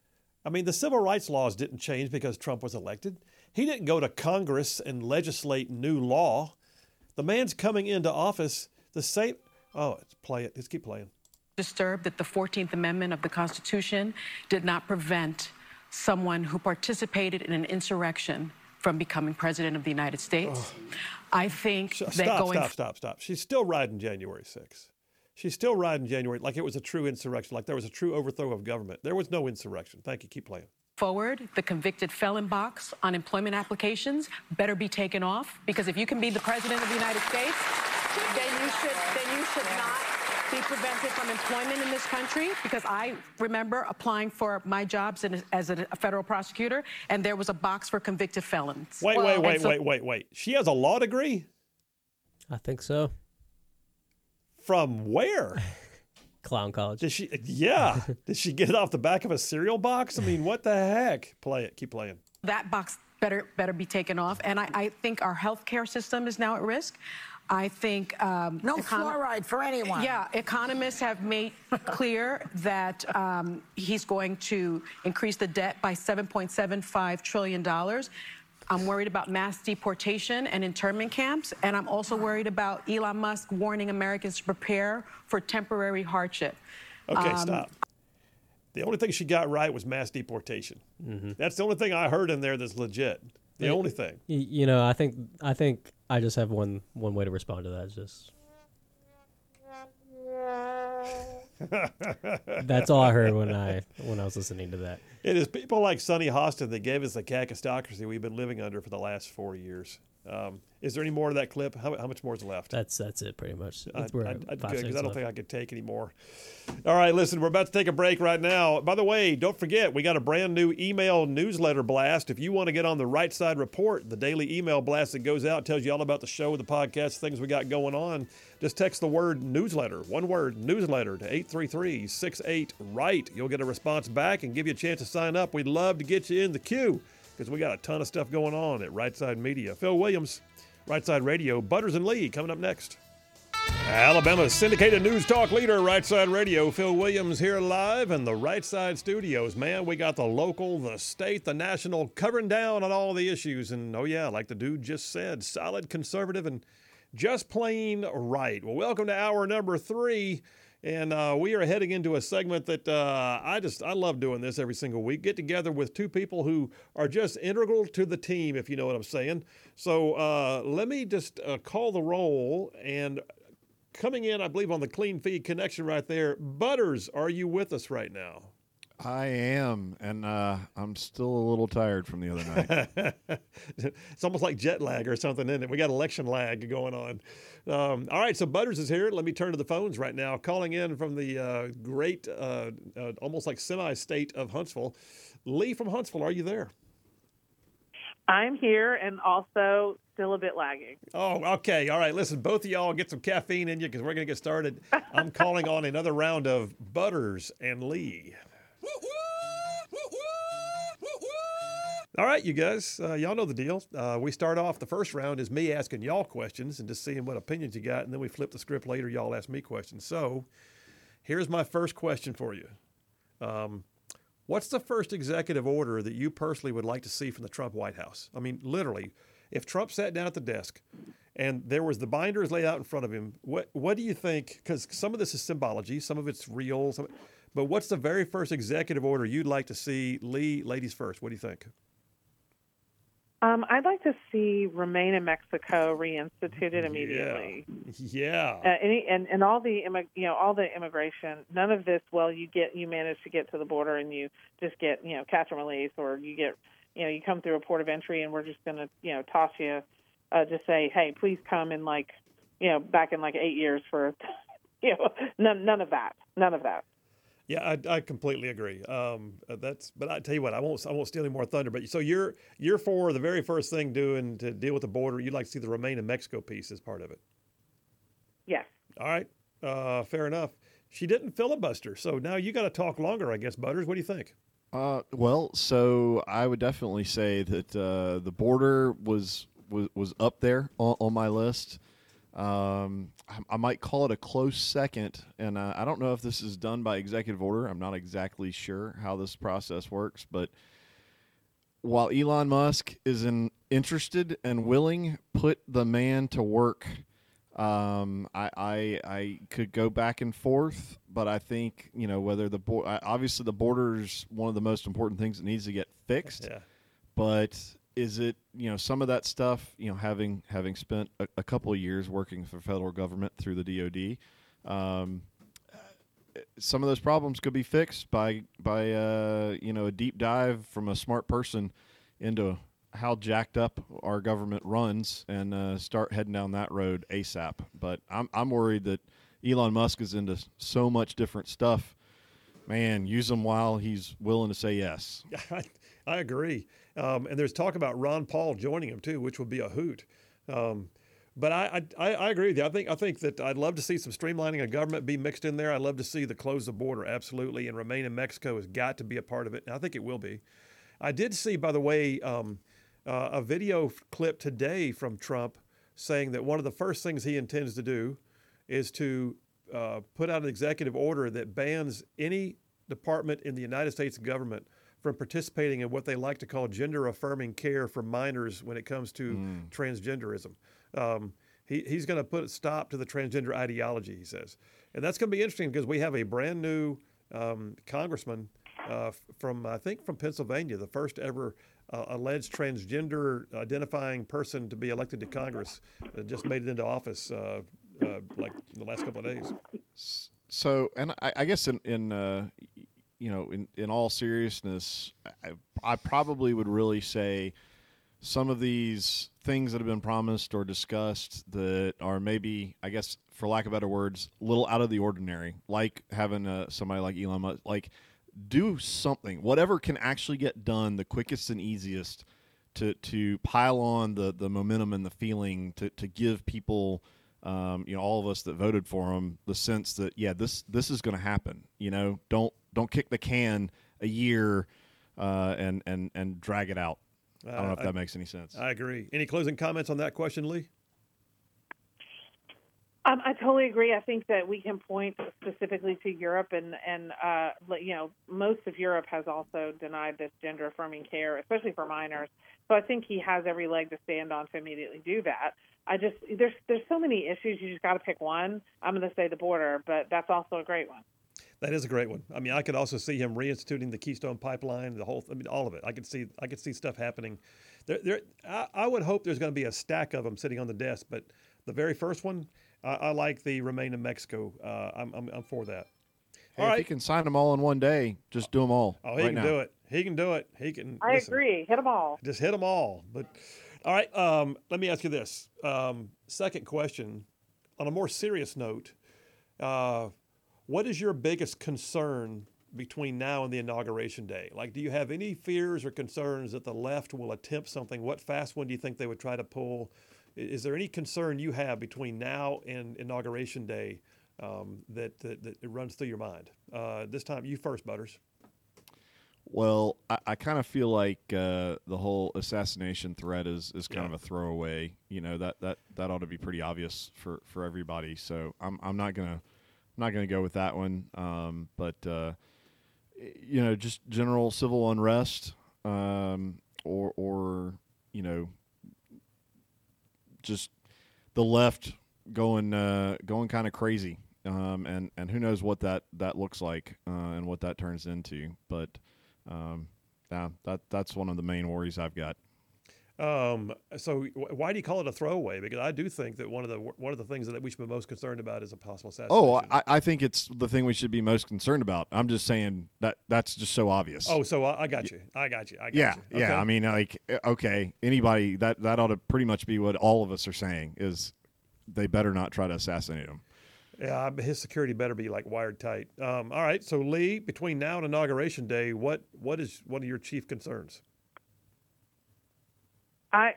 I mean, the civil rights laws didn't change because Trump was elected. He didn't go to Congress and legislate new law. The man's coming into office the same. Oh, let's play it. Let's keep playing. Disturbed that the fourteenth Amendment of the Constitution did not prevent someone who participated in an insurrection from becoming president of the United States. Oh. I think stop, that going... Stop, stop, stop. She's still riding January sixth. She's still riding January like it was a true insurrection, like there was a true overthrow of government. There was no insurrection. Thank you. Keep playing. Forward, the convicted felon box on employment applications better be taken off, because if you can be the president of the United States, then you should then you should not be prevented from employment in this country. Because I remember applying for my jobs in, as a federal prosecutor, and there was a box for convicted felons. Wait, well, wait, wait, so, wait, wait, wait. She has a law degree? I think so. From where? Clown College. Did she? Yeah. Did she get it off the back of a cereal box? I mean, what the heck? Play it. Keep playing. That box better better be taken off. And I, I think our healthcare system is now at risk. I think um, no econ- fluoride for anyone. Yeah, economists have made clear that um, he's going to increase the debt by seven point seven five trillion dollars. I'm worried about mass deportation and internment camps, and I'm also worried about Elon Musk warning Americans to prepare for temporary hardship. Okay, um, stop. The only thing she got right was mass deportation. Mm-hmm. That's the only thing I heard in there that's legit. The yeah. only thing. You, you know, I think I think I just have one one way to respond to that. It's just that's all I heard when I when I was listening to that. It is people like Sunny Hostin that gave us the kakistocracy we've been living under for the last four years. Um, is there any more to that clip? How, how much more is left? That's that's it pretty much. I, We're I, at I, five good, 'cause seconds I don't left. think I could take any more. All right, listen, we're about to take a break right now. By the way, don't forget, we got a brand new email newsletter blast. If you want to get on the Right Side Report, the daily email blast that goes out, tells you all about the show, the podcast, things we got going on, just text the word newsletter, one word, newsletter, to eight three three, six eight, right. You'll get a response back and give you a chance to sign up. We'd love to get you in the queue because we got a ton of stuff going on at Right Side Media. Phil Williams, Right Side Radio, Butters and Lee coming up next. Alabama's syndicated news talk leader, Right Side Radio. Phil Williams here live in the Right Side Studios. Man, we got the local, the state, the national covering down on all the issues. And, oh, yeah, like the dude just said, solid, conservative, and just plain right. Well, welcome to hour number three. And uh, we are heading into a segment that uh, I just, I love doing this every single week. Get together with two people who are just integral to the team, if you know what I'm saying. So uh, let me just uh, call the roll. And coming in, I believe, on the Clean Feed connection right there, Butters, are you with us right now? I am, and uh, I'm still a little tired from the other night. It's almost like jet lag or something, isn't it? We got election lag going on. Um, all right, so Butters is here. Let me turn to the phones right now. Calling in from the uh, great, uh, uh, almost like semi-state of Huntsville. Lee from Huntsville, are you there? I'm here and also still a bit lagging. Oh, okay. All right. Listen, both of y'all get some caffeine in you because we're going to get started. I'm calling on another round of Butters and Lee. All right, you guys, uh, y'all know the deal. Uh, we start off, the first round is me asking y'all questions and just seeing what opinions you got, and then we flip the script later. Y'all ask me questions. So here's my first question for you. Um, what's the first executive order that you personally would like to see from the Trump White House? I mean, literally, if Trump sat down at the desk and there was the binders laid out in front of him, what what do you think? Because some of this is symbology, some of it's real, some, but what's the very first executive order you'd like to see? Lee, ladies first. What do you think? Um, I'd like to see Remain in Mexico reinstituted immediately. Yeah. Uh, any and, and all the immi- you know all the immigration. None of this. Well, you get you manage to get to the border and you just get you know catch and release, or you get you know you come through a port of entry and we're just going to you know toss you. Uh, just say, hey, please come in like you know back in like eight years for you know none none of that. None of that. Yeah, I, I completely agree. Um, that's, but I tell you what, I won't, I won't steal any more thunder. But so you're, you're for the very first thing doing to deal with the border. You'd like to see the Remain in Mexico piece as part of it. Yes. All right, uh, fair enough. She didn't filibuster, so now you got to talk longer, I guess. Butters, what do you think? Uh, well, so I would definitely say that uh, the border was was, was up there on, on my list. Um, I, I might call it a close second, and uh, I don't know if this is done by executive order. I'm not exactly sure how this process works, but while Elon Musk is in, interested and willing, put the man to work. Um, I, I I could go back and forth, but I think you know whether the bo- obviously the border is one of the most important things that needs to get fixed. Yeah. But is it, you know, some of that stuff, you know, having having spent a, a couple of years working for federal government through the D O D, um, some of those problems could be fixed by, by uh, you know, a deep dive from a smart person into how jacked up our government runs and uh, start heading down that road ASAP. But I'm I'm worried that Elon Musk is into so much different stuff. Man, use him while he's willing to say yes. I, I agree. Um, and there's talk about Ron Paul joining him too, which would be a hoot. Um, but I, I I agree with you. I think I think that I'd love to see some streamlining of government be mixed in there. I'd love to see the close the border, absolutely, and Remain in Mexico has got to be a part of it. And I think it will be. I did see, by the way, um, uh, a video clip today from Trump saying that one of the first things he intends to do is to uh, put out an executive order that bans any department in the United States government from participating in what they like to call gender-affirming care for minors when it comes to mm. transgenderism. Um, he, he's going to put a stop to the transgender ideology, he says. And that's going to be interesting because we have a brand new um, congressman uh, from, I think, from Pennsylvania, the first ever uh, alleged transgender identifying person to be elected to Congress, uh, just made it into office uh, uh, like in the last couple of days. So, and I, I guess in, in uh, you know, in, in all seriousness, I, I probably would really say some of these things that have been promised or discussed that are maybe, I guess, for lack of better words, a little out of the ordinary, like having uh, somebody like Elon Musk, like do something, whatever can actually get done the quickest and easiest to to pile on the, the momentum and the feeling to, to give people, um, you know, all of us that voted for him, the sense that, yeah, this this is going to happen. You know, don't don't kick the can a year uh, and, and, and drag it out. I don't know if Uh, that makes any sense. I agree. Any closing comments on that question, Lee? Um, I totally agree. I think that we can point specifically to Europe, and and uh, you know, most of Europe has also denied this gender affirming care, especially for minors. So I think he has every leg to stand on to immediately do that. I just there's there's so many issues. You just got to pick one. I'm going to say the border, but that's also a great one. That is a great one. I mean, I could also see him reinstituting the Keystone Pipeline, the whole. I mean, all of it. I could see. I could see stuff happening. There, there. I, I would hope there's going to be a stack of them sitting on the desk. But the very first one, I, I like the Remain in Mexico. Uh, I'm, I'm, I'm for that. Hey, all if right. he can sign them all in one day, just do them all. Oh, he right can now. do it. He can do it. He can. I listen, agree. Hit them all. Just hit them all. But all right. Um, let me ask you this. Um, second question, on a more serious note. Uh, What is your biggest concern between now and the inauguration day? Like, do you have any fears or concerns that the left will attempt something? What fast one do you think they would try to pull? I- Is there any concern you have between now and inauguration day um, that, that, that it runs through your mind? Uh, this time, you first, Butters. Well, I, I kind of feel like uh, the whole assassination threat is, is kind Yeah. of a throwaway. You know, that, that, that ought to be pretty obvious for, for everybody. So I'm I'm not gonna I'm not gonna go with that one. Um, but uh, you know, just general civil unrest, um, or or you know, just the left going uh, going kind of crazy. Um, and, and who knows what that, that looks like uh, and what that turns into. But um, yeah, that that's one of the main worries I've got. Um, so wh- why do you call it a throwaway? Because I do think that one of the one of the things that we should be most concerned about is a possible assassination. Oh, I, I think it's the thing we should be most concerned about. I'm just saying that that's just so obvious. Oh, so I, I got you. I got you. I got yeah, you. yeah. Okay. I mean, like, okay, anybody that that ought to pretty much be what all of us are saying is they better not try to assassinate him. Yeah, his security better be like wired tight. Um, all right, so Lee, between now and inauguration day, what what is one of your chief concerns? I,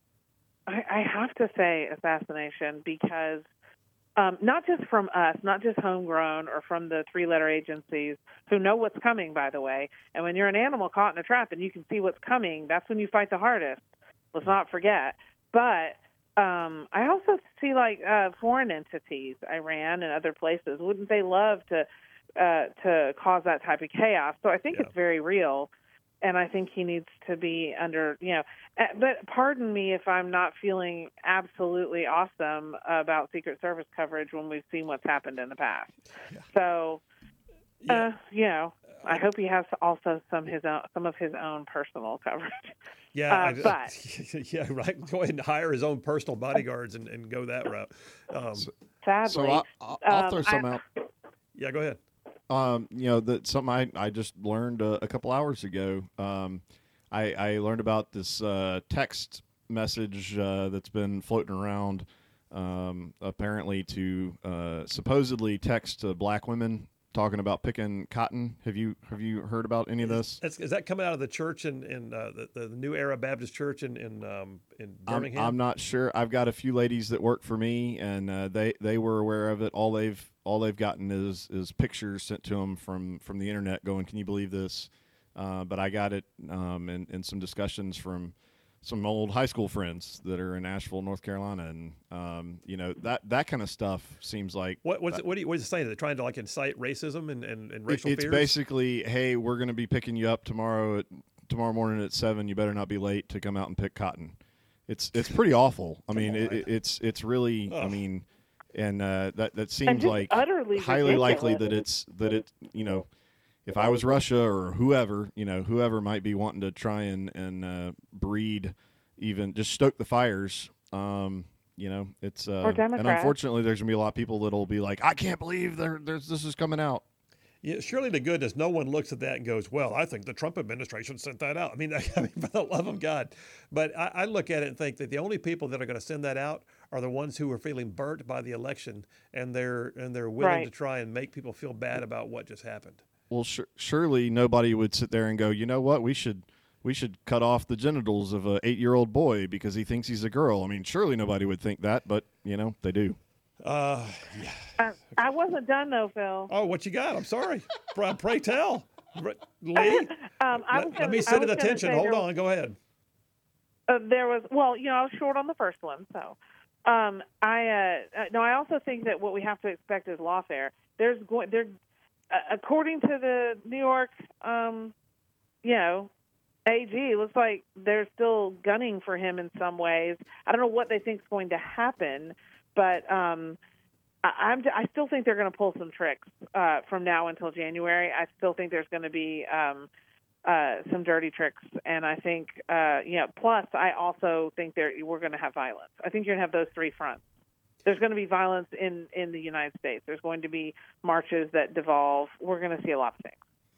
I I have to say assassination because um, not just from us, not just homegrown or from the three-letter agencies who know what's coming, by the way. And when you're an animal caught in a trap and you can see what's coming, that's when you fight the hardest. Let's not forget. But um, I also see like uh, foreign entities, Iran and other places. Wouldn't they love to uh, to cause that type of chaos? So I think Yeah. it's very real. And I think he needs to be under, you know, uh, but pardon me if I'm not feeling absolutely awesome about Secret Service coverage when we've seen what's happened in the past. Yeah. So, Yeah. uh, you know, I hope he has also some his own, some of his own personal coverage. Yeah, Uh, I- but- yeah, right. Go ahead and hire his own personal bodyguards and, and go that route. Um, Sadly, So I, I'll, I'll um, throw some I- out. yeah, go ahead. Um, you know, that something I, I just learned a, a couple hours ago. Um, I, I learned about this uh, text message uh, that's been floating around, um, apparently to uh, supposedly text to black women talking about picking cotton. Have you have you heard about any of this? Is, is that coming out of the church in, in uh, the, the New Era Baptist Church in in, um, in I'm, Birmingham? I'm not sure. I've got a few ladies that work for me, and uh, they they were aware of it. All they've all they've gotten is is pictures sent to them from from the internet. Going, can you believe this? Uh, but I got it um, in in some discussions from some old high school friends that are in Asheville, North Carolina, and um, you know that that kind of stuff seems like What what's it, what, do you, what is it saying? They're trying to like incite racism and, and, and racial it's fears? basically, hey, we're going to be picking you up tomorrow at tomorrow morning at seven. You better not be late to come out and pick cotton. It's it's pretty awful. I mean, it, it, it's it's really. I Ugh. mean, and uh, that that and seems just like utterly highly likely ridiculous. that it's that it. You know, if I was Russia or whoever, you know, whoever might be wanting to try and and uh, breed, even just stoke the fires. Um, you know, it's uh, Or and Democrats. unfortunately, there's gonna be a lot of people that'll be like, I can't believe there there's this is coming out. Yeah, surely to goodness, no one looks at that and goes, well, I think the Trump administration sent that out. I mean, I mean for the love of God. But I, I look at it and think that the only people that are going to send that out are the ones who are feeling burnt by the election, and they're and they're willing Right. to try and make people feel bad about what just happened. Well, sur- surely nobody would sit there and go, you know what, we should we should cut off the genitals of a eight-year-old boy because he thinks he's a girl. I mean, surely nobody would think that, but, you know, they do. Uh, yeah. I, I wasn't done though, Phil. Oh, what you got? I'm sorry. pray, pray tell. Lee, Um, I let, was let gonna- me I sit was at gonna attention. say Hold there- on. Go ahead. Uh, there was, well, you know, I was short on the first one, so um, I uh, uh, no. I also think that what we have to expect is lawfare. There's going there, uh, according to the New York, um, you know, A G, looks like they're still gunning for him in some ways. I don't know what they think is going to happen, but um, I, I'm I still think they're going to pull some tricks uh, from now until January. I still think there's going to be um, uh, some dirty tricks, and I think uh, you know. Plus, I also think there we're going to have violence. I think you're going to have those three fronts. There's going to be violence in, in the United States. There's going to be marches that devolve. We're going to see a lot of things.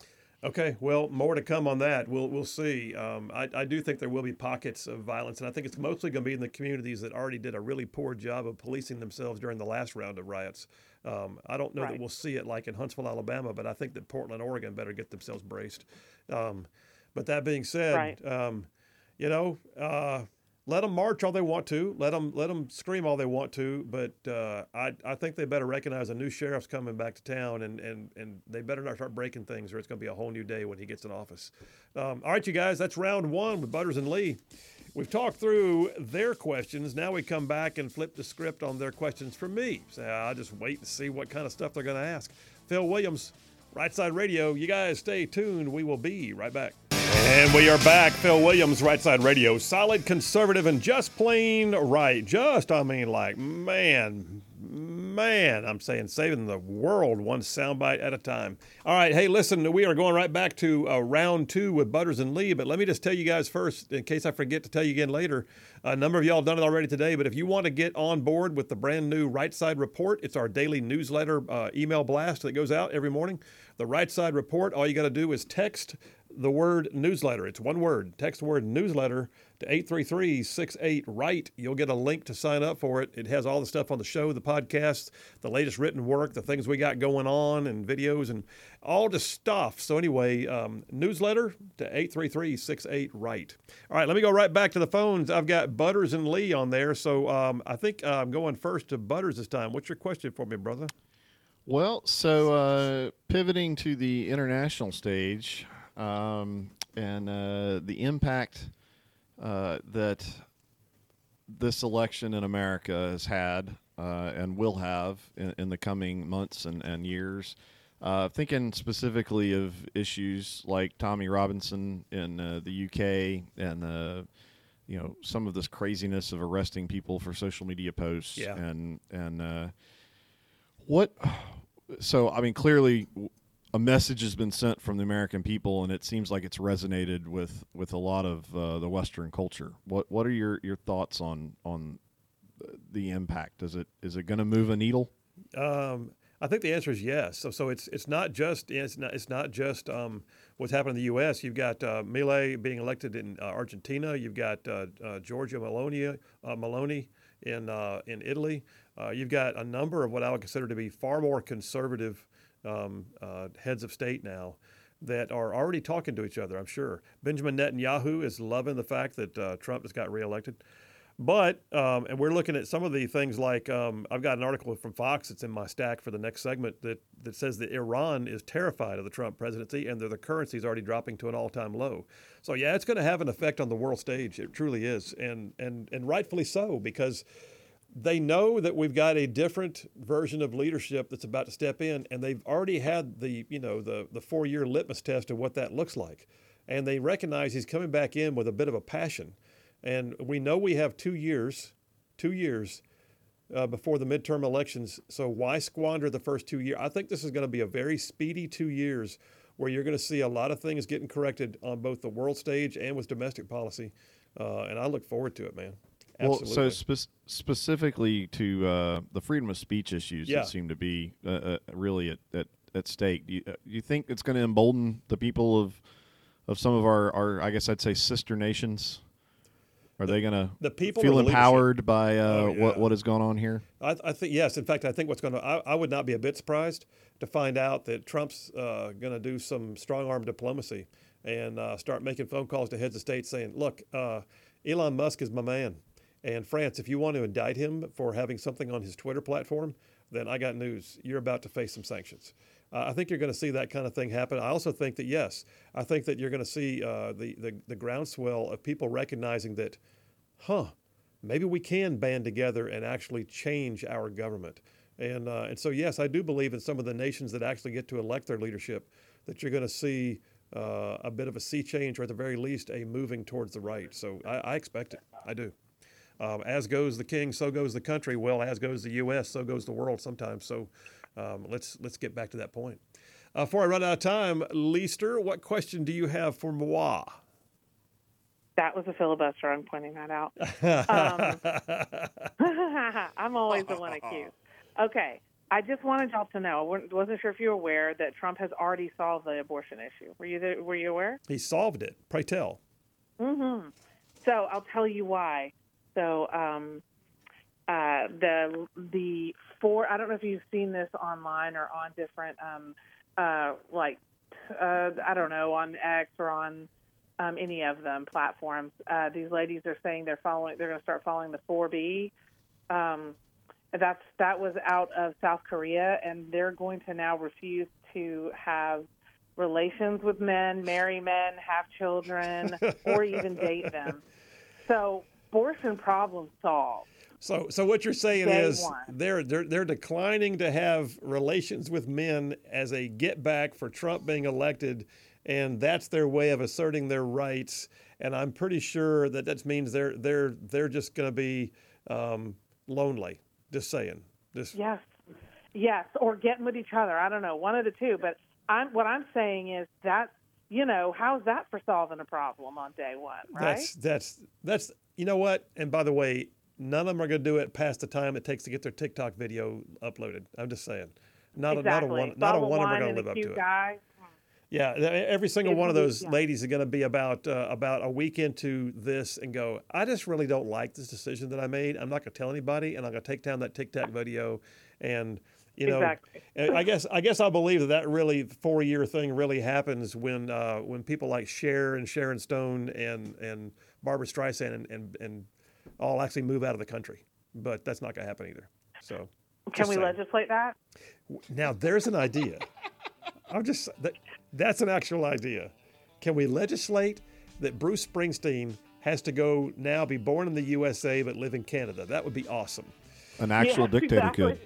Okay, well, more to come on that. We'll we'll see. Um, I, I do think there will be pockets of violence, and I think it's mostly going to be in the communities that already did a really poor job of policing themselves during the last round of riots. Um, I don't know Right. that we'll see it like in Huntsville, Alabama, but I think that Portland, Oregon better get themselves braced. Um, but that being said, Right. um, you know, uh, let them march all they want to. Let them let them scream all they want to. But uh, I I think they better recognize a new sheriff's coming back to town, and and and they better not start breaking things, or it's going to be a whole new day when he gets in office. Um, all right, you guys, that's round one with Butters and Lee. We've talked through their questions. Now we come back and flip the script on their questions for me. So I'll just wait and see what kind of stuff they're going to ask. Phil Williams, Right Side Radio. You guys stay tuned. We will be right back. And we are back. Phil Williams, Right Side Radio. Solid, conservative, and just plain right. Just, I mean, like, man, man, I'm saying saving the world one soundbite at a time. All right, hey, listen, we are going right back to uh, round two with Butters and Lee, but let me just tell you guys first, in case I forget to tell you again later, a number of y'all done it already today, but if you want to get on board with the brand new Right Side Report, it's our daily newsletter uh, email blast that goes out every morning. The Right Side Report, all you got to do is text the word newsletter. It's one word. Text the word newsletter to eight three three, six eight, right. You'll get a link to sign up for it. It has all the stuff on the show, the podcast, the latest written work, the things we got going on, and videos, and all the stuff. So anyway, um, newsletter to eight three three, six eight, right. All right, let me go right back to the phones. I've got Butters and Lee on there. So um, I think uh, I'm going first to Butters this time. What's your question for me, brother? Well, so uh, pivoting to the international stage, um, and uh, the impact uh, that this election in America has had uh, and will have in, in the coming months and, and years. Uh, thinking specifically of issues like Tommy Robinson in uh, the U K and uh, you know, some of this craziness of arresting people for social media posts. Yeah. and and uh, what. So I mean, clearly, a message has been sent from the American people, and it seems like it's resonated with, with a lot of uh, the Western culture. What what are your, your thoughts on on the impact? Is it is it going to move a needle? Um, I think the answer is yes. So, so it's it's not just it's not it's not just um, what's happening in the U S. You've got uh, Milei being elected in uh, Argentina. You've got uh, uh, Giorgia Meloni, uh, Meloni in uh, in Italy. Uh, you've got a number of what I would consider to be far more conservative um, uh, heads of state now that are already talking to each other. I'm sure Benjamin Netanyahu is loving the fact that uh, Trump has got reelected. But, um, and we're looking at some of the things like, um, I've got an article from Fox that's in my stack for the next segment that, that says that Iran is terrified of the Trump presidency and that the currency is already dropping to an all-time low. So, yeah, it's going to have an effect on the world stage. It truly is. And, and, and rightfully so, because they know that we've got a different version of leadership that's about to step in, and they've already had the, you know, the, the four-year litmus test of what that looks like. And they recognize he's coming back in with a bit of a passion. And we know we have two years, two years uh, before the midterm elections. So why squander the first two years? I think this is going to be a very speedy two years where you're going to see a lot of things getting corrected on both the world stage and with domestic policy. Uh, and I look forward to it, man. Absolutely. Well, so spe- specifically to uh, the freedom of speech issues Yeah. that seem to be uh, uh, really at, at at stake. Do you, uh, you think it's going to embolden the people of of some of our, our I guess I'd say sister nations? Are they going to the people feel or the empowered leadership? by uh, Oh, yeah. what what has gone on here? I, I think yes. In fact, I think what's going to. I, I would not be a bit surprised to find out that Trump's uh, going to do some strong arm diplomacy and uh, start making phone calls to heads of state saying, "Look, uh, Elon Musk is my man, and France, if you want to indict him for having something on his Twitter platform, then I got news. You're about to face some sanctions." Uh, I think you're going to see that kind of thing happen. I also think that yes, I think that you're going to see uh, the, the the groundswell of people recognizing that, huh. Maybe we can band together and actually change our government. And uh, and so, yes, I do believe in some of the nations that actually get to elect their leadership that you're going to see uh, a bit of a sea change or at the very least a moving towards the right. So I, I expect it. I do. Um, as goes the king, so goes the country. Well, as goes the U S, so goes the world sometimes. So um, let's let's get back to that point. Uh, before I run out of time, Leister, what question do you have for moi? That was a filibuster. I'm pointing that out. Um, I'm always the one accused. Okay. I just wanted y'all to know. I wasn't sure if you were aware that Trump has already solved the abortion issue. Were you there, were you aware? He solved it. Pray tell. Mm-hmm. So I'll tell you why. So um, uh, the the four. I don't know if you've seen this online or on different um, uh, like uh, I don't know on X or on. Um, any of them platforms. Uh, these ladies are saying they're following. They're going to start following the four B. Um, that's that was out of South Korea, and they're going to now refuse to have relations with men, marry men, have children, or even date them. So, abortion problem solved. So, so what you're saying Day is one. they're they're they're declining to have relations with men as a get back for Trump being elected. And that's their way of asserting their rights. And I'm pretty sure that that means they're they're they're just going to be um, lonely. Just saying. Just yes, yes, or getting with each other. I don't know, one of the two. But I'm what I'm saying is that you know how's that for solving a problem on day one, right? That's that's that's you know what. And by the way, none of them are going to do it past the time it takes to get their TikTok video uploaded. I'm just saying. Not exactly. a, not a one. Not a one of them are going to live up to it. Guy. Yeah, every single It's one of those yeah. ladies are going to be about uh, about a week into this and go, I just really don't like this decision that I made. I'm not going to tell anybody, and I'm going to take down that TikTok video. And you know, exactly. I guess I guess I believe that that really four year thing really happens when uh, when people like Cher and Sharon Stone and and Barbara Streisand and, and and all actually move out of the country. But that's not going to happen either. So can we saying. legislate that? Now there's an idea. I'm just that, that's an actual idea. Can we legislate that Bruce Springsteen has to go now be born in the U S A but live in Canada? That would be awesome. An actual Yeah, dictator exactly.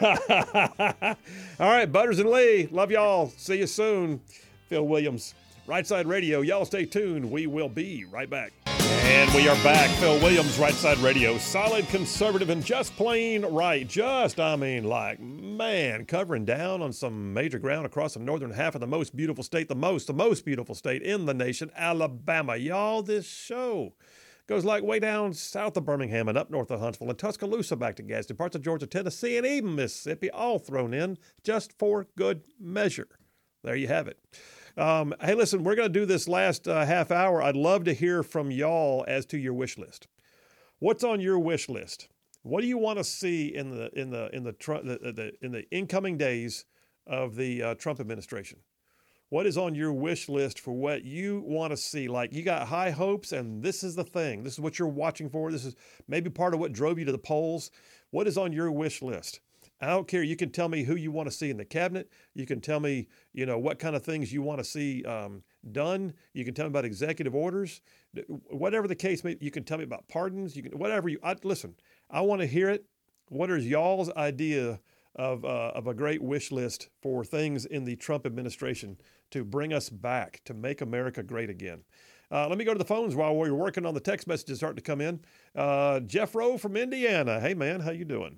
could. All right, Butters and Lee, love y'all. See you soon. Phil Williams, Right Side Radio. Y'all stay tuned. We will be right back. And we are back. Phil Williams, Right Side Radio. Solid conservative and just plain right. Just, I mean, like, man, covering down on some major ground across the northern half of the most beautiful state, the most, the most beautiful state in the nation, Alabama. Y'all, this show goes like way down south of Birmingham and up north of Huntsville and Tuscaloosa back to Gadsden, parts of Georgia, Tennessee, and even Mississippi, all thrown in just for good measure. There you have it. Um, hey, listen, we're going to do this last uh, half hour. I'd love to hear from y'all as to your wish list. What's on your wish list? What do you want to see in the in the in the, Trump, the, the in the incoming days of the uh, Trump administration? What is on your wish list for what you want to see? Like, you got high hopes, and this is the thing. This is what you're watching for. This is maybe part of what drove you to the polls. What is on your wish list? I don't care. You can tell me who you want to see in the cabinet. You can tell me, you know, what kind of things you want to see um, done. You can tell me about executive orders. Whatever the case may be, you can tell me about pardons. You can whatever you. I, listen, I want to hear it. What is y'all's idea of uh, of a great wish list for things in the Trump administration to bring us back, to make America great again? Uh, let me go to the phones while we're working on the text messages starting to come in. Uh, Jeff Rowe from Indiana. Hey, man, how you doing?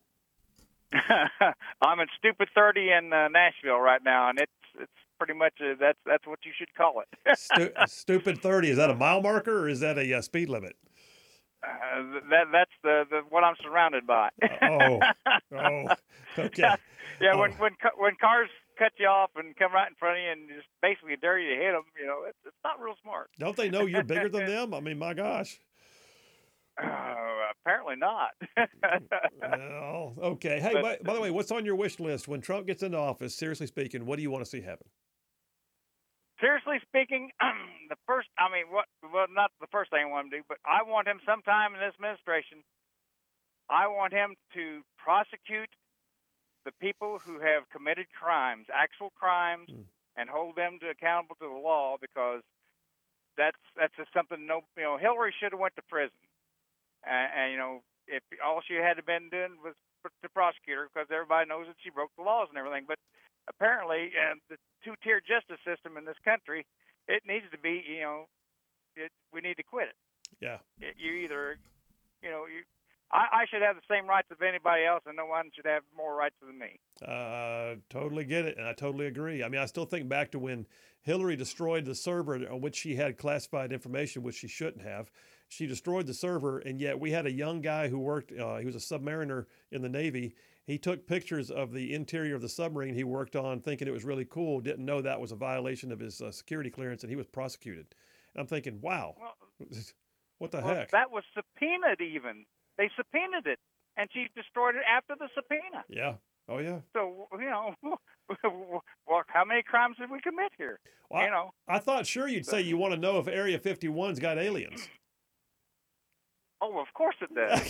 I'm at Stupid thirty in uh, Nashville right now, and it's it's pretty much a, that's that's what you should call it. Stu- Stupid thirty, is that a mile marker or is that a uh, speed limit? Uh, that that's the, the what I'm surrounded by. oh, oh, okay. Yeah, oh. when when when cars cut you off and come right in front of you and just basically dare you to hit them. You know, it's, it's not real smart. Don't they know you're bigger than them? I mean, my gosh. Uh, apparently not. Well, okay. Hey, But- by, by the way, what's on your wish list when Trump gets into office? Seriously speaking, what do you want to see happen? Seriously speaking, the first, I mean, what, well, not the first thing I want him to do, but I want him sometime in this administration, I want him to prosecute the people who have committed crimes, actual crimes, Mm. and hold them to accountable to the law, because that's that's just something. No, you know, Hillary should have went to prison, and, and you know, if all she had been doing was to prosecute her, because everybody knows that she broke the laws and everything. But apparently, uh, the two-tier justice system in this country, it needs to be, you know, it, we need to quit it. Yeah. It, you either, you know, you. I, I should have the same rights as anybody else, and no one should have more rights than me. Uh, totally get it, and I totally agree. I mean, I still think back to when Hillary destroyed the server on which she had classified information, which she shouldn't have. She destroyed the server, and yet we had a young guy who worked, uh, he was a submariner in the Navy. He took pictures of the interior of the submarine he worked on, thinking it was really cool, didn't know that was a violation of his uh, security clearance, and he was prosecuted. And I'm thinking, wow, Well, what the well, heck? that was subpoenaed even. They subpoenaed it, and she destroyed it after the subpoena. Yeah. Oh, yeah. So, you know, well, how many crimes did we commit here? Well, you know, I thought sure you'd say you want to know if Area fifty-one's got aliens. oh, of course it does.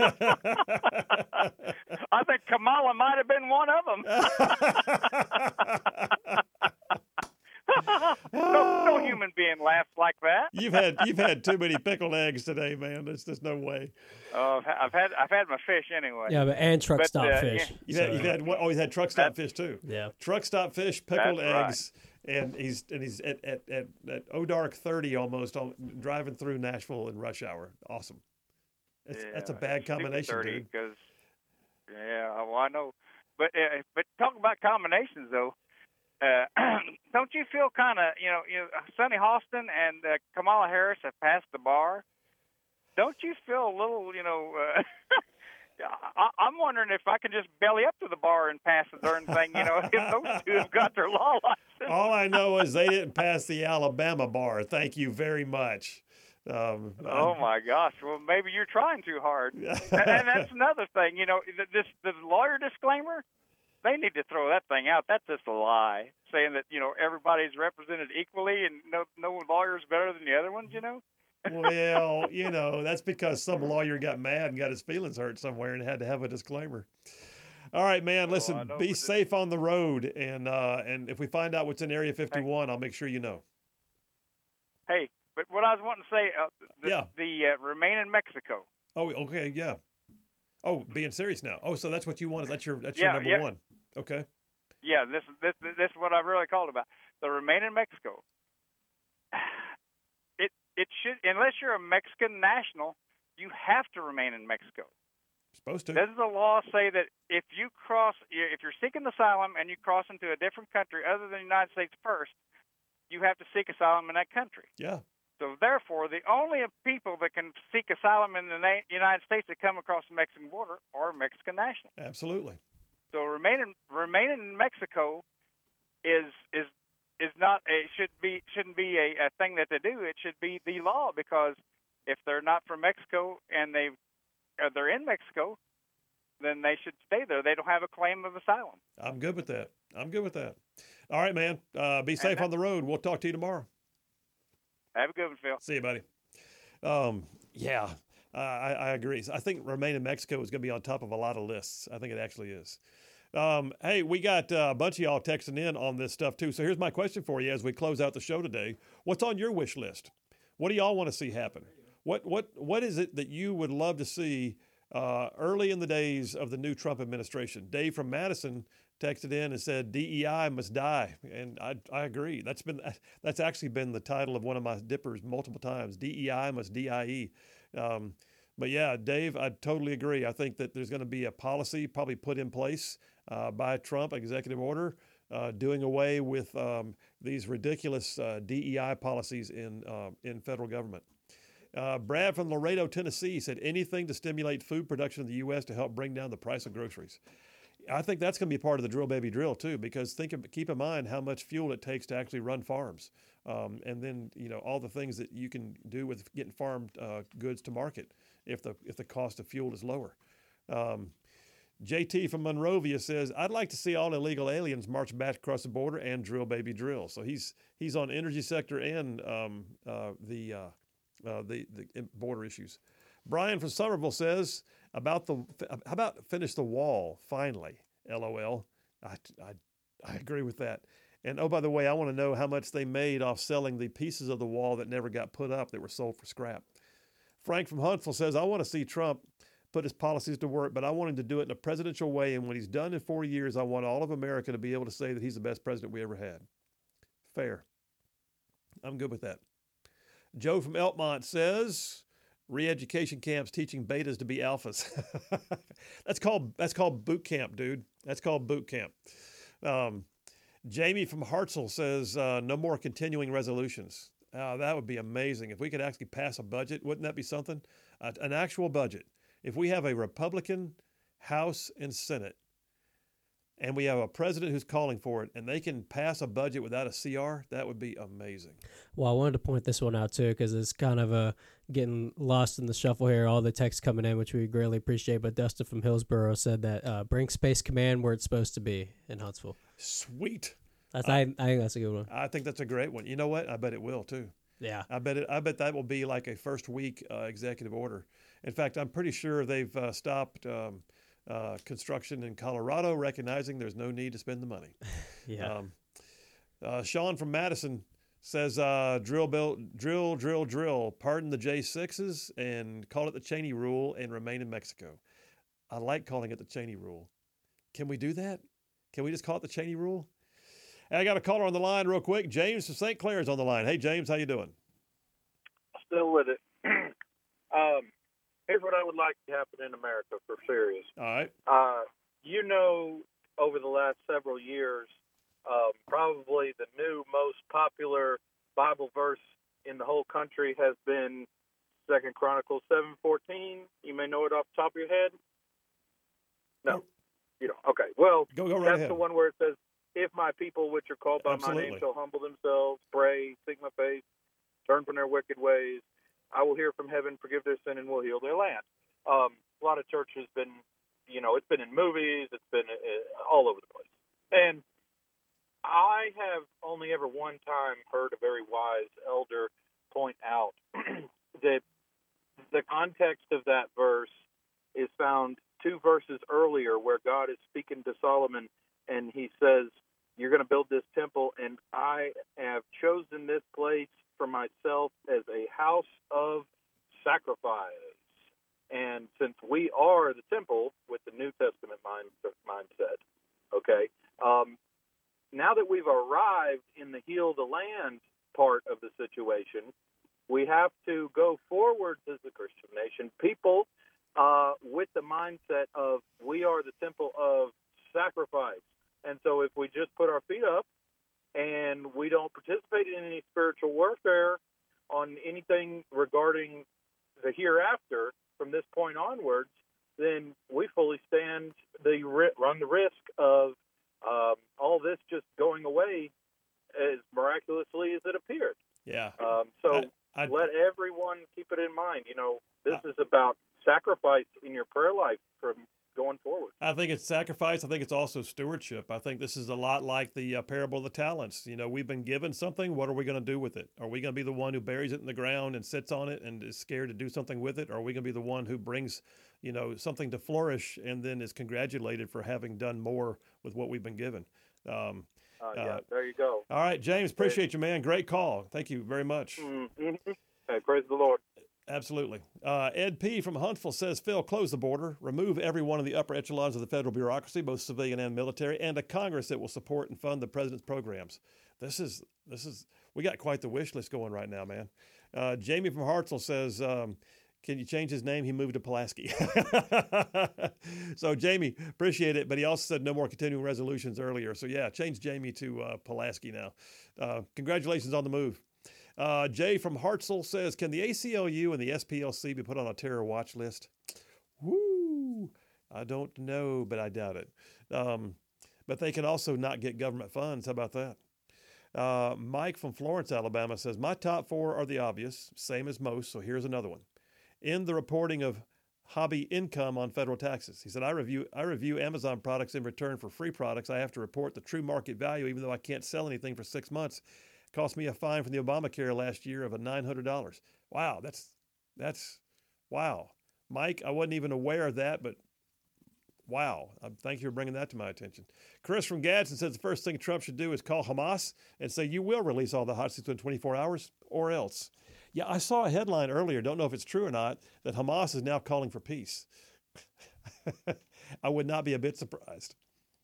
I think Kamala might have been one of them. no, no human being laughs like that. You've had you've had too many pickled eggs today, man. There's just no way. Oh, I've had I've had my fish anyway. Yeah, but and truck But, stop uh, fish. yeah. You've had, you've had what? Oh, he's had truck stop fish too. Yeah. Truck stop fish, pickled That's right. eggs, and he's and he's at at at, at oh dark thirty almost on driving through Nashville in rush hour. Awesome. That's that's a Yeah, bad it's super combination, dirty, dude. Because, yeah, well, I know. But uh, but talk about combinations though. Uh, don't you feel kind of, you know, you know, Sonny Hostin and uh, Kamala Harris have passed the bar? Don't you feel a little, you know? Uh, I, I'm wondering if I can just belly up to the bar and pass the darn thing. You know, if those two have got their law license. All I know is they didn't pass the Alabama bar. Thank you very much. Um, Oh my gosh! Well, maybe you're trying too hard, and, and that's another thing. You know, th- this the lawyer disclaimer. They need to throw that thing out. That's just a lie, saying that you know everybody's represented equally and no no lawyer's better than the other ones. You know. Well, you know, that's because some lawyer got mad and got his feelings hurt somewhere and had to have a disclaimer. All right, man. Oh, Listen, I know, be but safe on the road, and uh, and if we find out what's in Area fifty-one, I'll make sure you know. Hey, but what I was wanting to say, uh, the, Yeah. the uh, remain in Mexico. Oh, okay, yeah. Oh, being serious now. Oh, so that's what you want? That's your that's Yeah, your number yeah. one. Okay. Yeah, this this this is what I really called about. The remain in Mexico. It it should, unless you're a Mexican national, you have to remain in Mexico. Supposed to. Doesn't the law say that if you cross, if you're seeking asylum and you cross into a different country other than the United States first, you have to seek asylum in that country. Yeah. So therefore, the only people that can seek asylum in the na- United States that come across the Mexican border are Mexican nationals. Absolutely. So remaining remaining in Mexico is is is not it should be shouldn't be a, a thing that they do. It should be the law, because if they're not from Mexico and they uh, they're in Mexico, then they should stay there. They don't have a claim of asylum. I'm good with that. I'm good with that. All right, man. Uh, be safe on the road. We'll talk to you tomorrow. Have a good one, Phil. See you, buddy. Um, yeah, uh, I, I agree. I think remain in Mexico is going to be on top of a lot of lists. I think it actually is. Um, hey, we got uh, a bunch of y'all texting in on this stuff too. So here's my question for you as we close out the show today. What's on your wish list? What do y'all want to see happen? What what what is it that you would love to see uh, early in the days of the new Trump administration? Dave from Madison texted in and said D E I must die, and I I agree. That's been that's actually been the title of one of my dippers multiple times. D E I must D I E. Um, but yeah, Dave, I totally agree. I think that there's going to be a policy probably put in place uh, by Trump, executive order, uh, doing away with um, these ridiculous uh, D E I policies in uh, in federal government. Uh, Brad from Laredo, Tennessee said anything to stimulate food production in the U S to help bring down the price of groceries. I think that's going to be part of the drill, baby, drill too, because think of, keep in mind how much fuel it takes to actually run farms, um, and then you know all the things that you can do with getting farm uh, goods to market if the if the cost of fuel is lower. Um, J T from Monrovia says, "I'd like to see all illegal aliens march back across the border and drill, baby, drill." So he's he's on energy sector and um, uh, the, uh, uh, the the border issues. Brian from Somerville says, about the how about finish the wall finally? LOL. I, I, I agree with that. And oh, by the way, I want to know how much they made off selling the pieces of the wall that never got put up that were sold for scrap. Frank from Huntsville says, "I want to see Trump put his policies to work, but I want him to do it in a presidential way. And when he's done in four years, I want all of America to be able to say that he's the best president we ever had." Fair. I'm good with that. Joe from Elkmont says, "Re-education camps teaching betas to be alphas." that's called that's called boot camp, dude. That's called boot camp. Um, Jamie from Hartselle says, uh, "No more continuing resolutions." Uh, that would be amazing if we could actually pass a budget. Wouldn't that be something? Uh, an actual budget. If we have a Republican House and Senate, and we have a president who's calling for it, and they can pass a budget without a C R, that would be amazing. Well, I wanted to point this one out, too, because it's kind of uh, getting lost in the shuffle here, all the texts coming in, which we greatly appreciate. But Dustin from Hillsborough said that uh, bring Space Command where it's supposed to be in Huntsville. Sweet. That's, I, I, I think that's a good one. I think that's a great one. You know what? I bet it will, too. Yeah. I bet it. I bet that will be like a first week uh, executive order. In fact, I'm pretty sure they've uh, stopped um, uh, construction in Colorado, recognizing there's no need to spend the money. yeah. Um, uh, Sean from Madison says, uh, drill, bill, drill, drill, drill, pardon the J sixes and call it the Cheney rule and remain in Mexico. I like calling it the Cheney rule. Can we do that? Can we just call it the Cheney rule? Hey, I got a caller on the line real quick. James from Saint Clair is on the line. Hey, James, how you doing? Still with it. um, here's what I would like to happen in America for serious. All right. Uh, you know, over the last several years, um, probably the new most popular Bible verse in the whole country has been Second Chronicles seven fourteen. You may know it off the top of your head. No, oh. you don't. Okay. Well, go, go right that's ahead. the one where it says, "If my people, which are called by Absolutely. my name, shall humble themselves, pray, seek my face, turn from their wicked ways, I will hear from heaven, forgive their sin, and will heal their land." Um, a lot of church has been, you know, it's been in movies, it's been uh, all over the place. And I have only ever one time heard a very wise elder point out that the context of that verse is found two verses earlier, where God is speaking to Solomon, and he says, "You're going to build this temple, and I have chosen this place for myself as a house of sacrifice." And since we are the temple with the New Testament mind, mindset, okay, um, now that we've arrived in the heal the land part of the situation, we have to go forward as a Christian nation, people uh, with the mindset of we are the temple of sacrifice. And so if we just put our feet up and we don't participate in any spiritual warfare on anything regarding the hereafter from this point onwards, then we fully stand the run the risk of um, all this just going away as miraculously as it appeared. Yeah. Um, so I, I, let everyone keep it in mind. You know, this I, is about sacrifice in your prayer life from going forward. I think it's sacrifice. I think it's also stewardship. I think this is a lot like the uh, parable of the talents. You know, we've been given something. What are we going to do with it? Are we going to be the one who buries it in the ground and sits on it and is scared to do something with it? Or are we going to be the one who brings, you know, something to flourish and then is congratulated for having done more with what we've been given? Um, uh, yeah, uh, there you go. All right, James, appreciate you, man. Great call. Thank you very much. Mm-hmm. Hey, praise the Lord. Absolutely. Uh, Ed P. from Huntsville says, "Phil, close the border, remove every one of the upper echelons of the federal bureaucracy, both civilian and military, and a Congress that will support and fund the president's programs." This is, this is, we got quite the wish list going right now, man. Uh, Jamie from Hartselle says, um, "Can you change his name? He moved to Pulaski." So, Jamie, appreciate it. But he also said no more continuing resolutions earlier. So, yeah, change Jamie to uh, Pulaski now. Uh, congratulations on the move. Uh, Jay from Hartselle says, "Can the A C L U and the S P L C be put on a terror watch list?" Woo! I don't know, but I doubt it. Um, but they can also not get government funds. How about that? Uh, Mike from Florence, Alabama says, my top four are the obvious, same as most, so here's another one. In the reporting of hobby income on federal taxes. He said, I review I review Amazon products in return for free products. I have to report the true market value, even though I can't sell anything for six months. It cost me a fine from the Obamacare last year of a nine hundred dollars. Wow, that's, that's, wow. Mike, I wasn't even aware of that, but wow. Um, thank you for bringing that to my attention. Chris from Gadsden says the first thing Trump should do is call Hamas and say, you will release all the hostages within twenty-four hours or else. Yeah, I saw a headline earlier, don't know if it's true or not, that Hamas is now calling for peace. I would not be a bit surprised.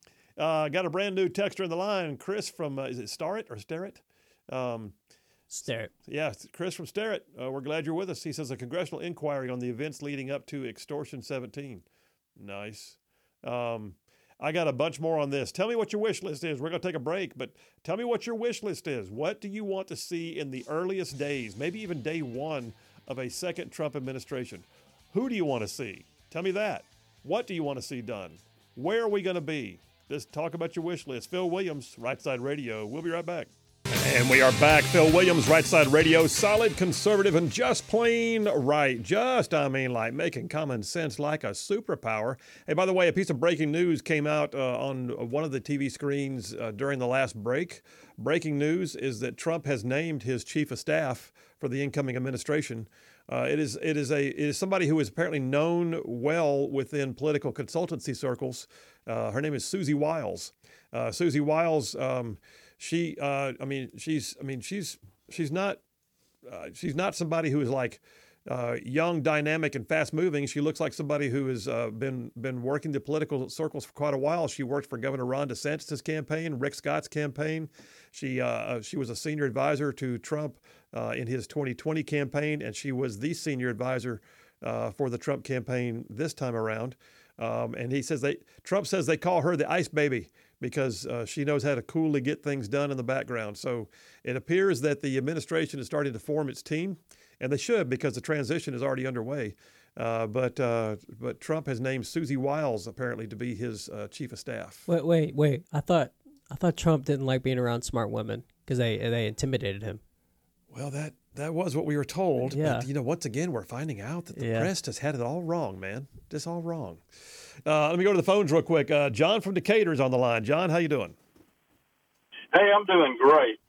Uh, got a brand new texter in the line, Chris from, uh, is it Starrett or Starrett? Um, Starrett. Yeah, Chris from Starrett. Uh, we're glad you're with us. He says a congressional inquiry on the events leading up to Extortion seventeen. Nice. Um, I got a bunch more on this. Tell me what your wish list is. We're going to take a break, but tell me what your wish list is. What do you want to see in the earliest days, maybe even day one of a second Trump administration? Who do you want to see? Tell me that. What do you want to see done? Where are we going to be? Just talk about your wish list. Phil Williams, Right Side Radio. We'll be right back. And we are back. Phil Williams, Right Side Radio, solid, conservative, and just plain right. Just, I mean, like making common sense like a superpower. Hey, by the way, a piece of breaking news came out uh, on one of the T V screens uh, during the last break. Breaking news is that Trump has named his chief of staff for the incoming administration. Uh, it is it is a it is somebody who is apparently known well within political consultancy circles. Uh, her name is Susie Wiles. Uh, Susie Wiles. Um, She, uh, I mean, she's, I mean, she's, she's not, uh, she's not somebody who is like uh, young, dynamic, and fast-moving. She looks like somebody who has uh, been been working the political circles for quite a while. She worked for Governor Ron DeSantis' campaign, Rick Scott's campaign. She, uh, she was a senior advisor to Trump uh, in his twenty twenty campaign, and she was the senior advisor uh, for the Trump campaign this time around. Um, and he says they, Trump says they call her the ice baby, because uh, she knows how to coolly get things done in the background. So it appears that the administration is starting to form its team, and they should, because the transition is already underway. Uh, but uh, but Trump has named Susie Wiles apparently to be his uh, chief of staff. Wait, wait, wait! I thought I thought Trump didn't like being around smart women because they they intimidated him. Well, that that was what we were told. Yeah. But, you know, once again, we're finding out that the Yeah. press has had it all wrong, man. Just all wrong. Uh, let me go to the phones real quick. Uh, John from Decatur is on the line. John, how you doing? Hey, I'm doing great.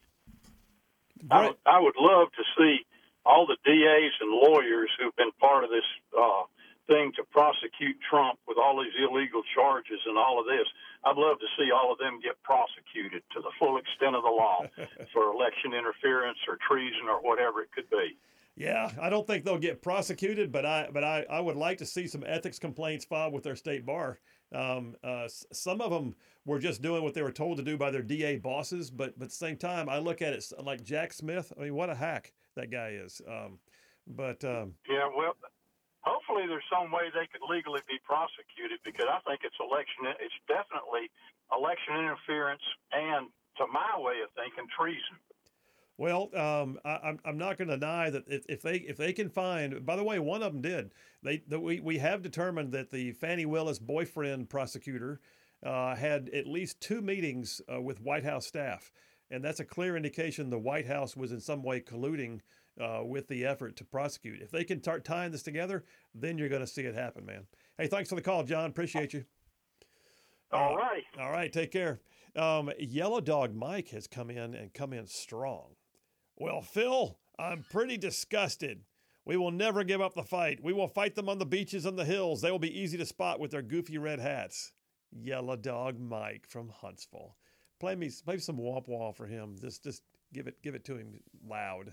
I, would- I would love to see all the D As and lawyers who've been part of this uh, thing to prosecute Trump with all these illegal charges and all of this. I'd love to see all of them get prosecuted to the full extent of the law for election interference or treason or whatever it could be. Yeah, I don't think they'll get prosecuted, but I but I, I would like to see some ethics complaints filed with their state bar. Um, uh, s- some of them were just doing what they were told to do by their D A bosses, but, but at the same time, I look at it s- like Jack Smith. I mean, what a hack that guy is. Um, but um, Yeah, well, hopefully there's some way they could legally be prosecuted, because I think it's election. It's definitely election interference and, to my way of thinking, treason. Well, um, I, I'm I'm not going to deny that if, if they if they can find. By the way, one of them did. They the, we we have determined that the Fannie Willis boyfriend prosecutor uh, had at least two meetings uh, with White House staff, and that's a clear indication the White House was in some way colluding uh, with the effort to prosecute. If they can start tying this together, then you're going to see it happen, man. Hey, thanks for the call, John. Appreciate you. All right. All right, take care. Um, Yellow Dog Mike has come in and come in strong. Well, Phil, I'm pretty disgusted. We will never give up the fight. We will fight them on the beaches and the hills. They will be easy to spot with their goofy red hats. Yellow Dog Mike from Huntsville. Play me, play some womp womp for him. Just, just give it, give it to him loud.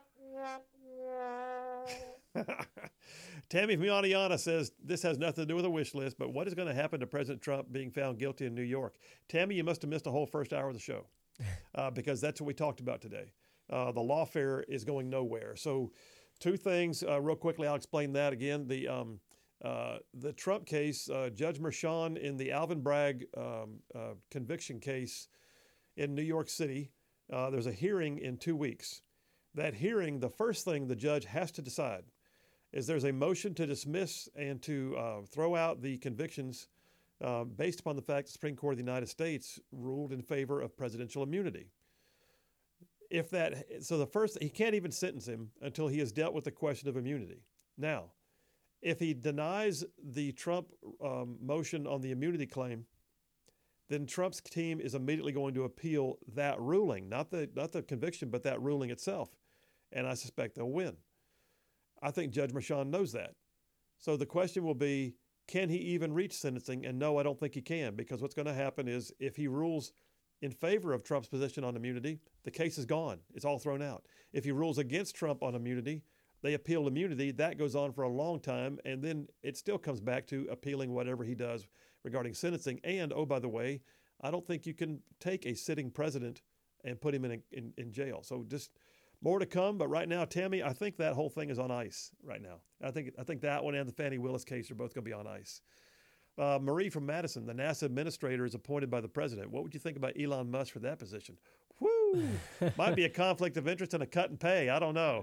Tammy from Yaniana says this has nothing to do with a wish list, but what is going to happen to President Trump being found guilty in New York? Tammy, you must have missed a whole first hour of the show uh, because that's what we talked about today. Uh, the lawfare is going nowhere. So, two things uh, real quickly. I'll explain that again. The um, uh, the Trump case, uh, Judge Merchan in the Alvin Bragg um, uh, conviction case in New York City. Uh, there's a hearing in two weeks. That hearing, the first thing the judge has to decide is there's a motion to dismiss and to uh, throw out the convictions uh, based upon the fact the Supreme Court of the United States ruled in favor of presidential immunity. If that, so the first, he can't even sentence him until he has dealt with the question of immunity. Now, if he denies the Trump um, motion on the immunity claim, then Trump's team is immediately going to appeal that ruling, not the not the conviction, but that ruling itself. And I suspect they'll win. I think Judge Merchan knows that. So the question will be, can he even reach sentencing? And no, I don't think he can, because what's going to happen is if he rules in favor of Trump's position on immunity, the case is gone. It's all thrown out. If he rules against Trump on immunity, they appeal immunity. That goes on for a long time, and then it still comes back to appealing whatever he does regarding sentencing. And, oh, by the way, I don't think you can take a sitting president and put him in, in, in jail. So just more to come. But right now, Tammy, I think that whole thing is on ice right now. I think I think that one and the Fani Willis case are both going to be on ice. Uh, Marie from Madison, the NASA administrator, is appointed by the president. What would you think about Elon Musk for that position? Woo! Might be a conflict of interest and a cut and pay. I don't know.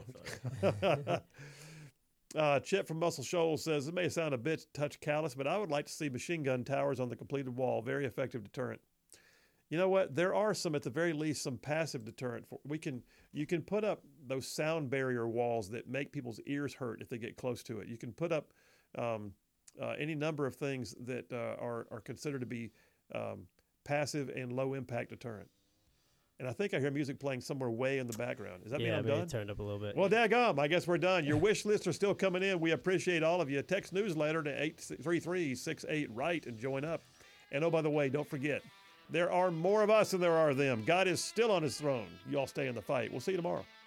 uh, Chip from Muscle Shoals says, it may sound a bit touch callous, but I would like to see machine gun towers on the completed wall. Very effective deterrent. You know what? There are some, at the very least, some passive deterrent. For, we can, you can put up those sound barrier walls that make people's ears hurt if they get close to it. You can put up um, uh, any number of things that uh, are, are considered to be um, passive and low impact deterrent. And I think I hear music playing somewhere way in the background. Does that yeah, mean I'm maybe done? it turned up a little bit. Well, daggum, I guess we're done. Your wish lists are still coming in. We appreciate all of you. Text newsletter to eight three three, six eight, right and join up. And oh, by the way, don't forget, there are more of us than there are of them. God is still on his throne. You all stay in the fight. We'll see you tomorrow.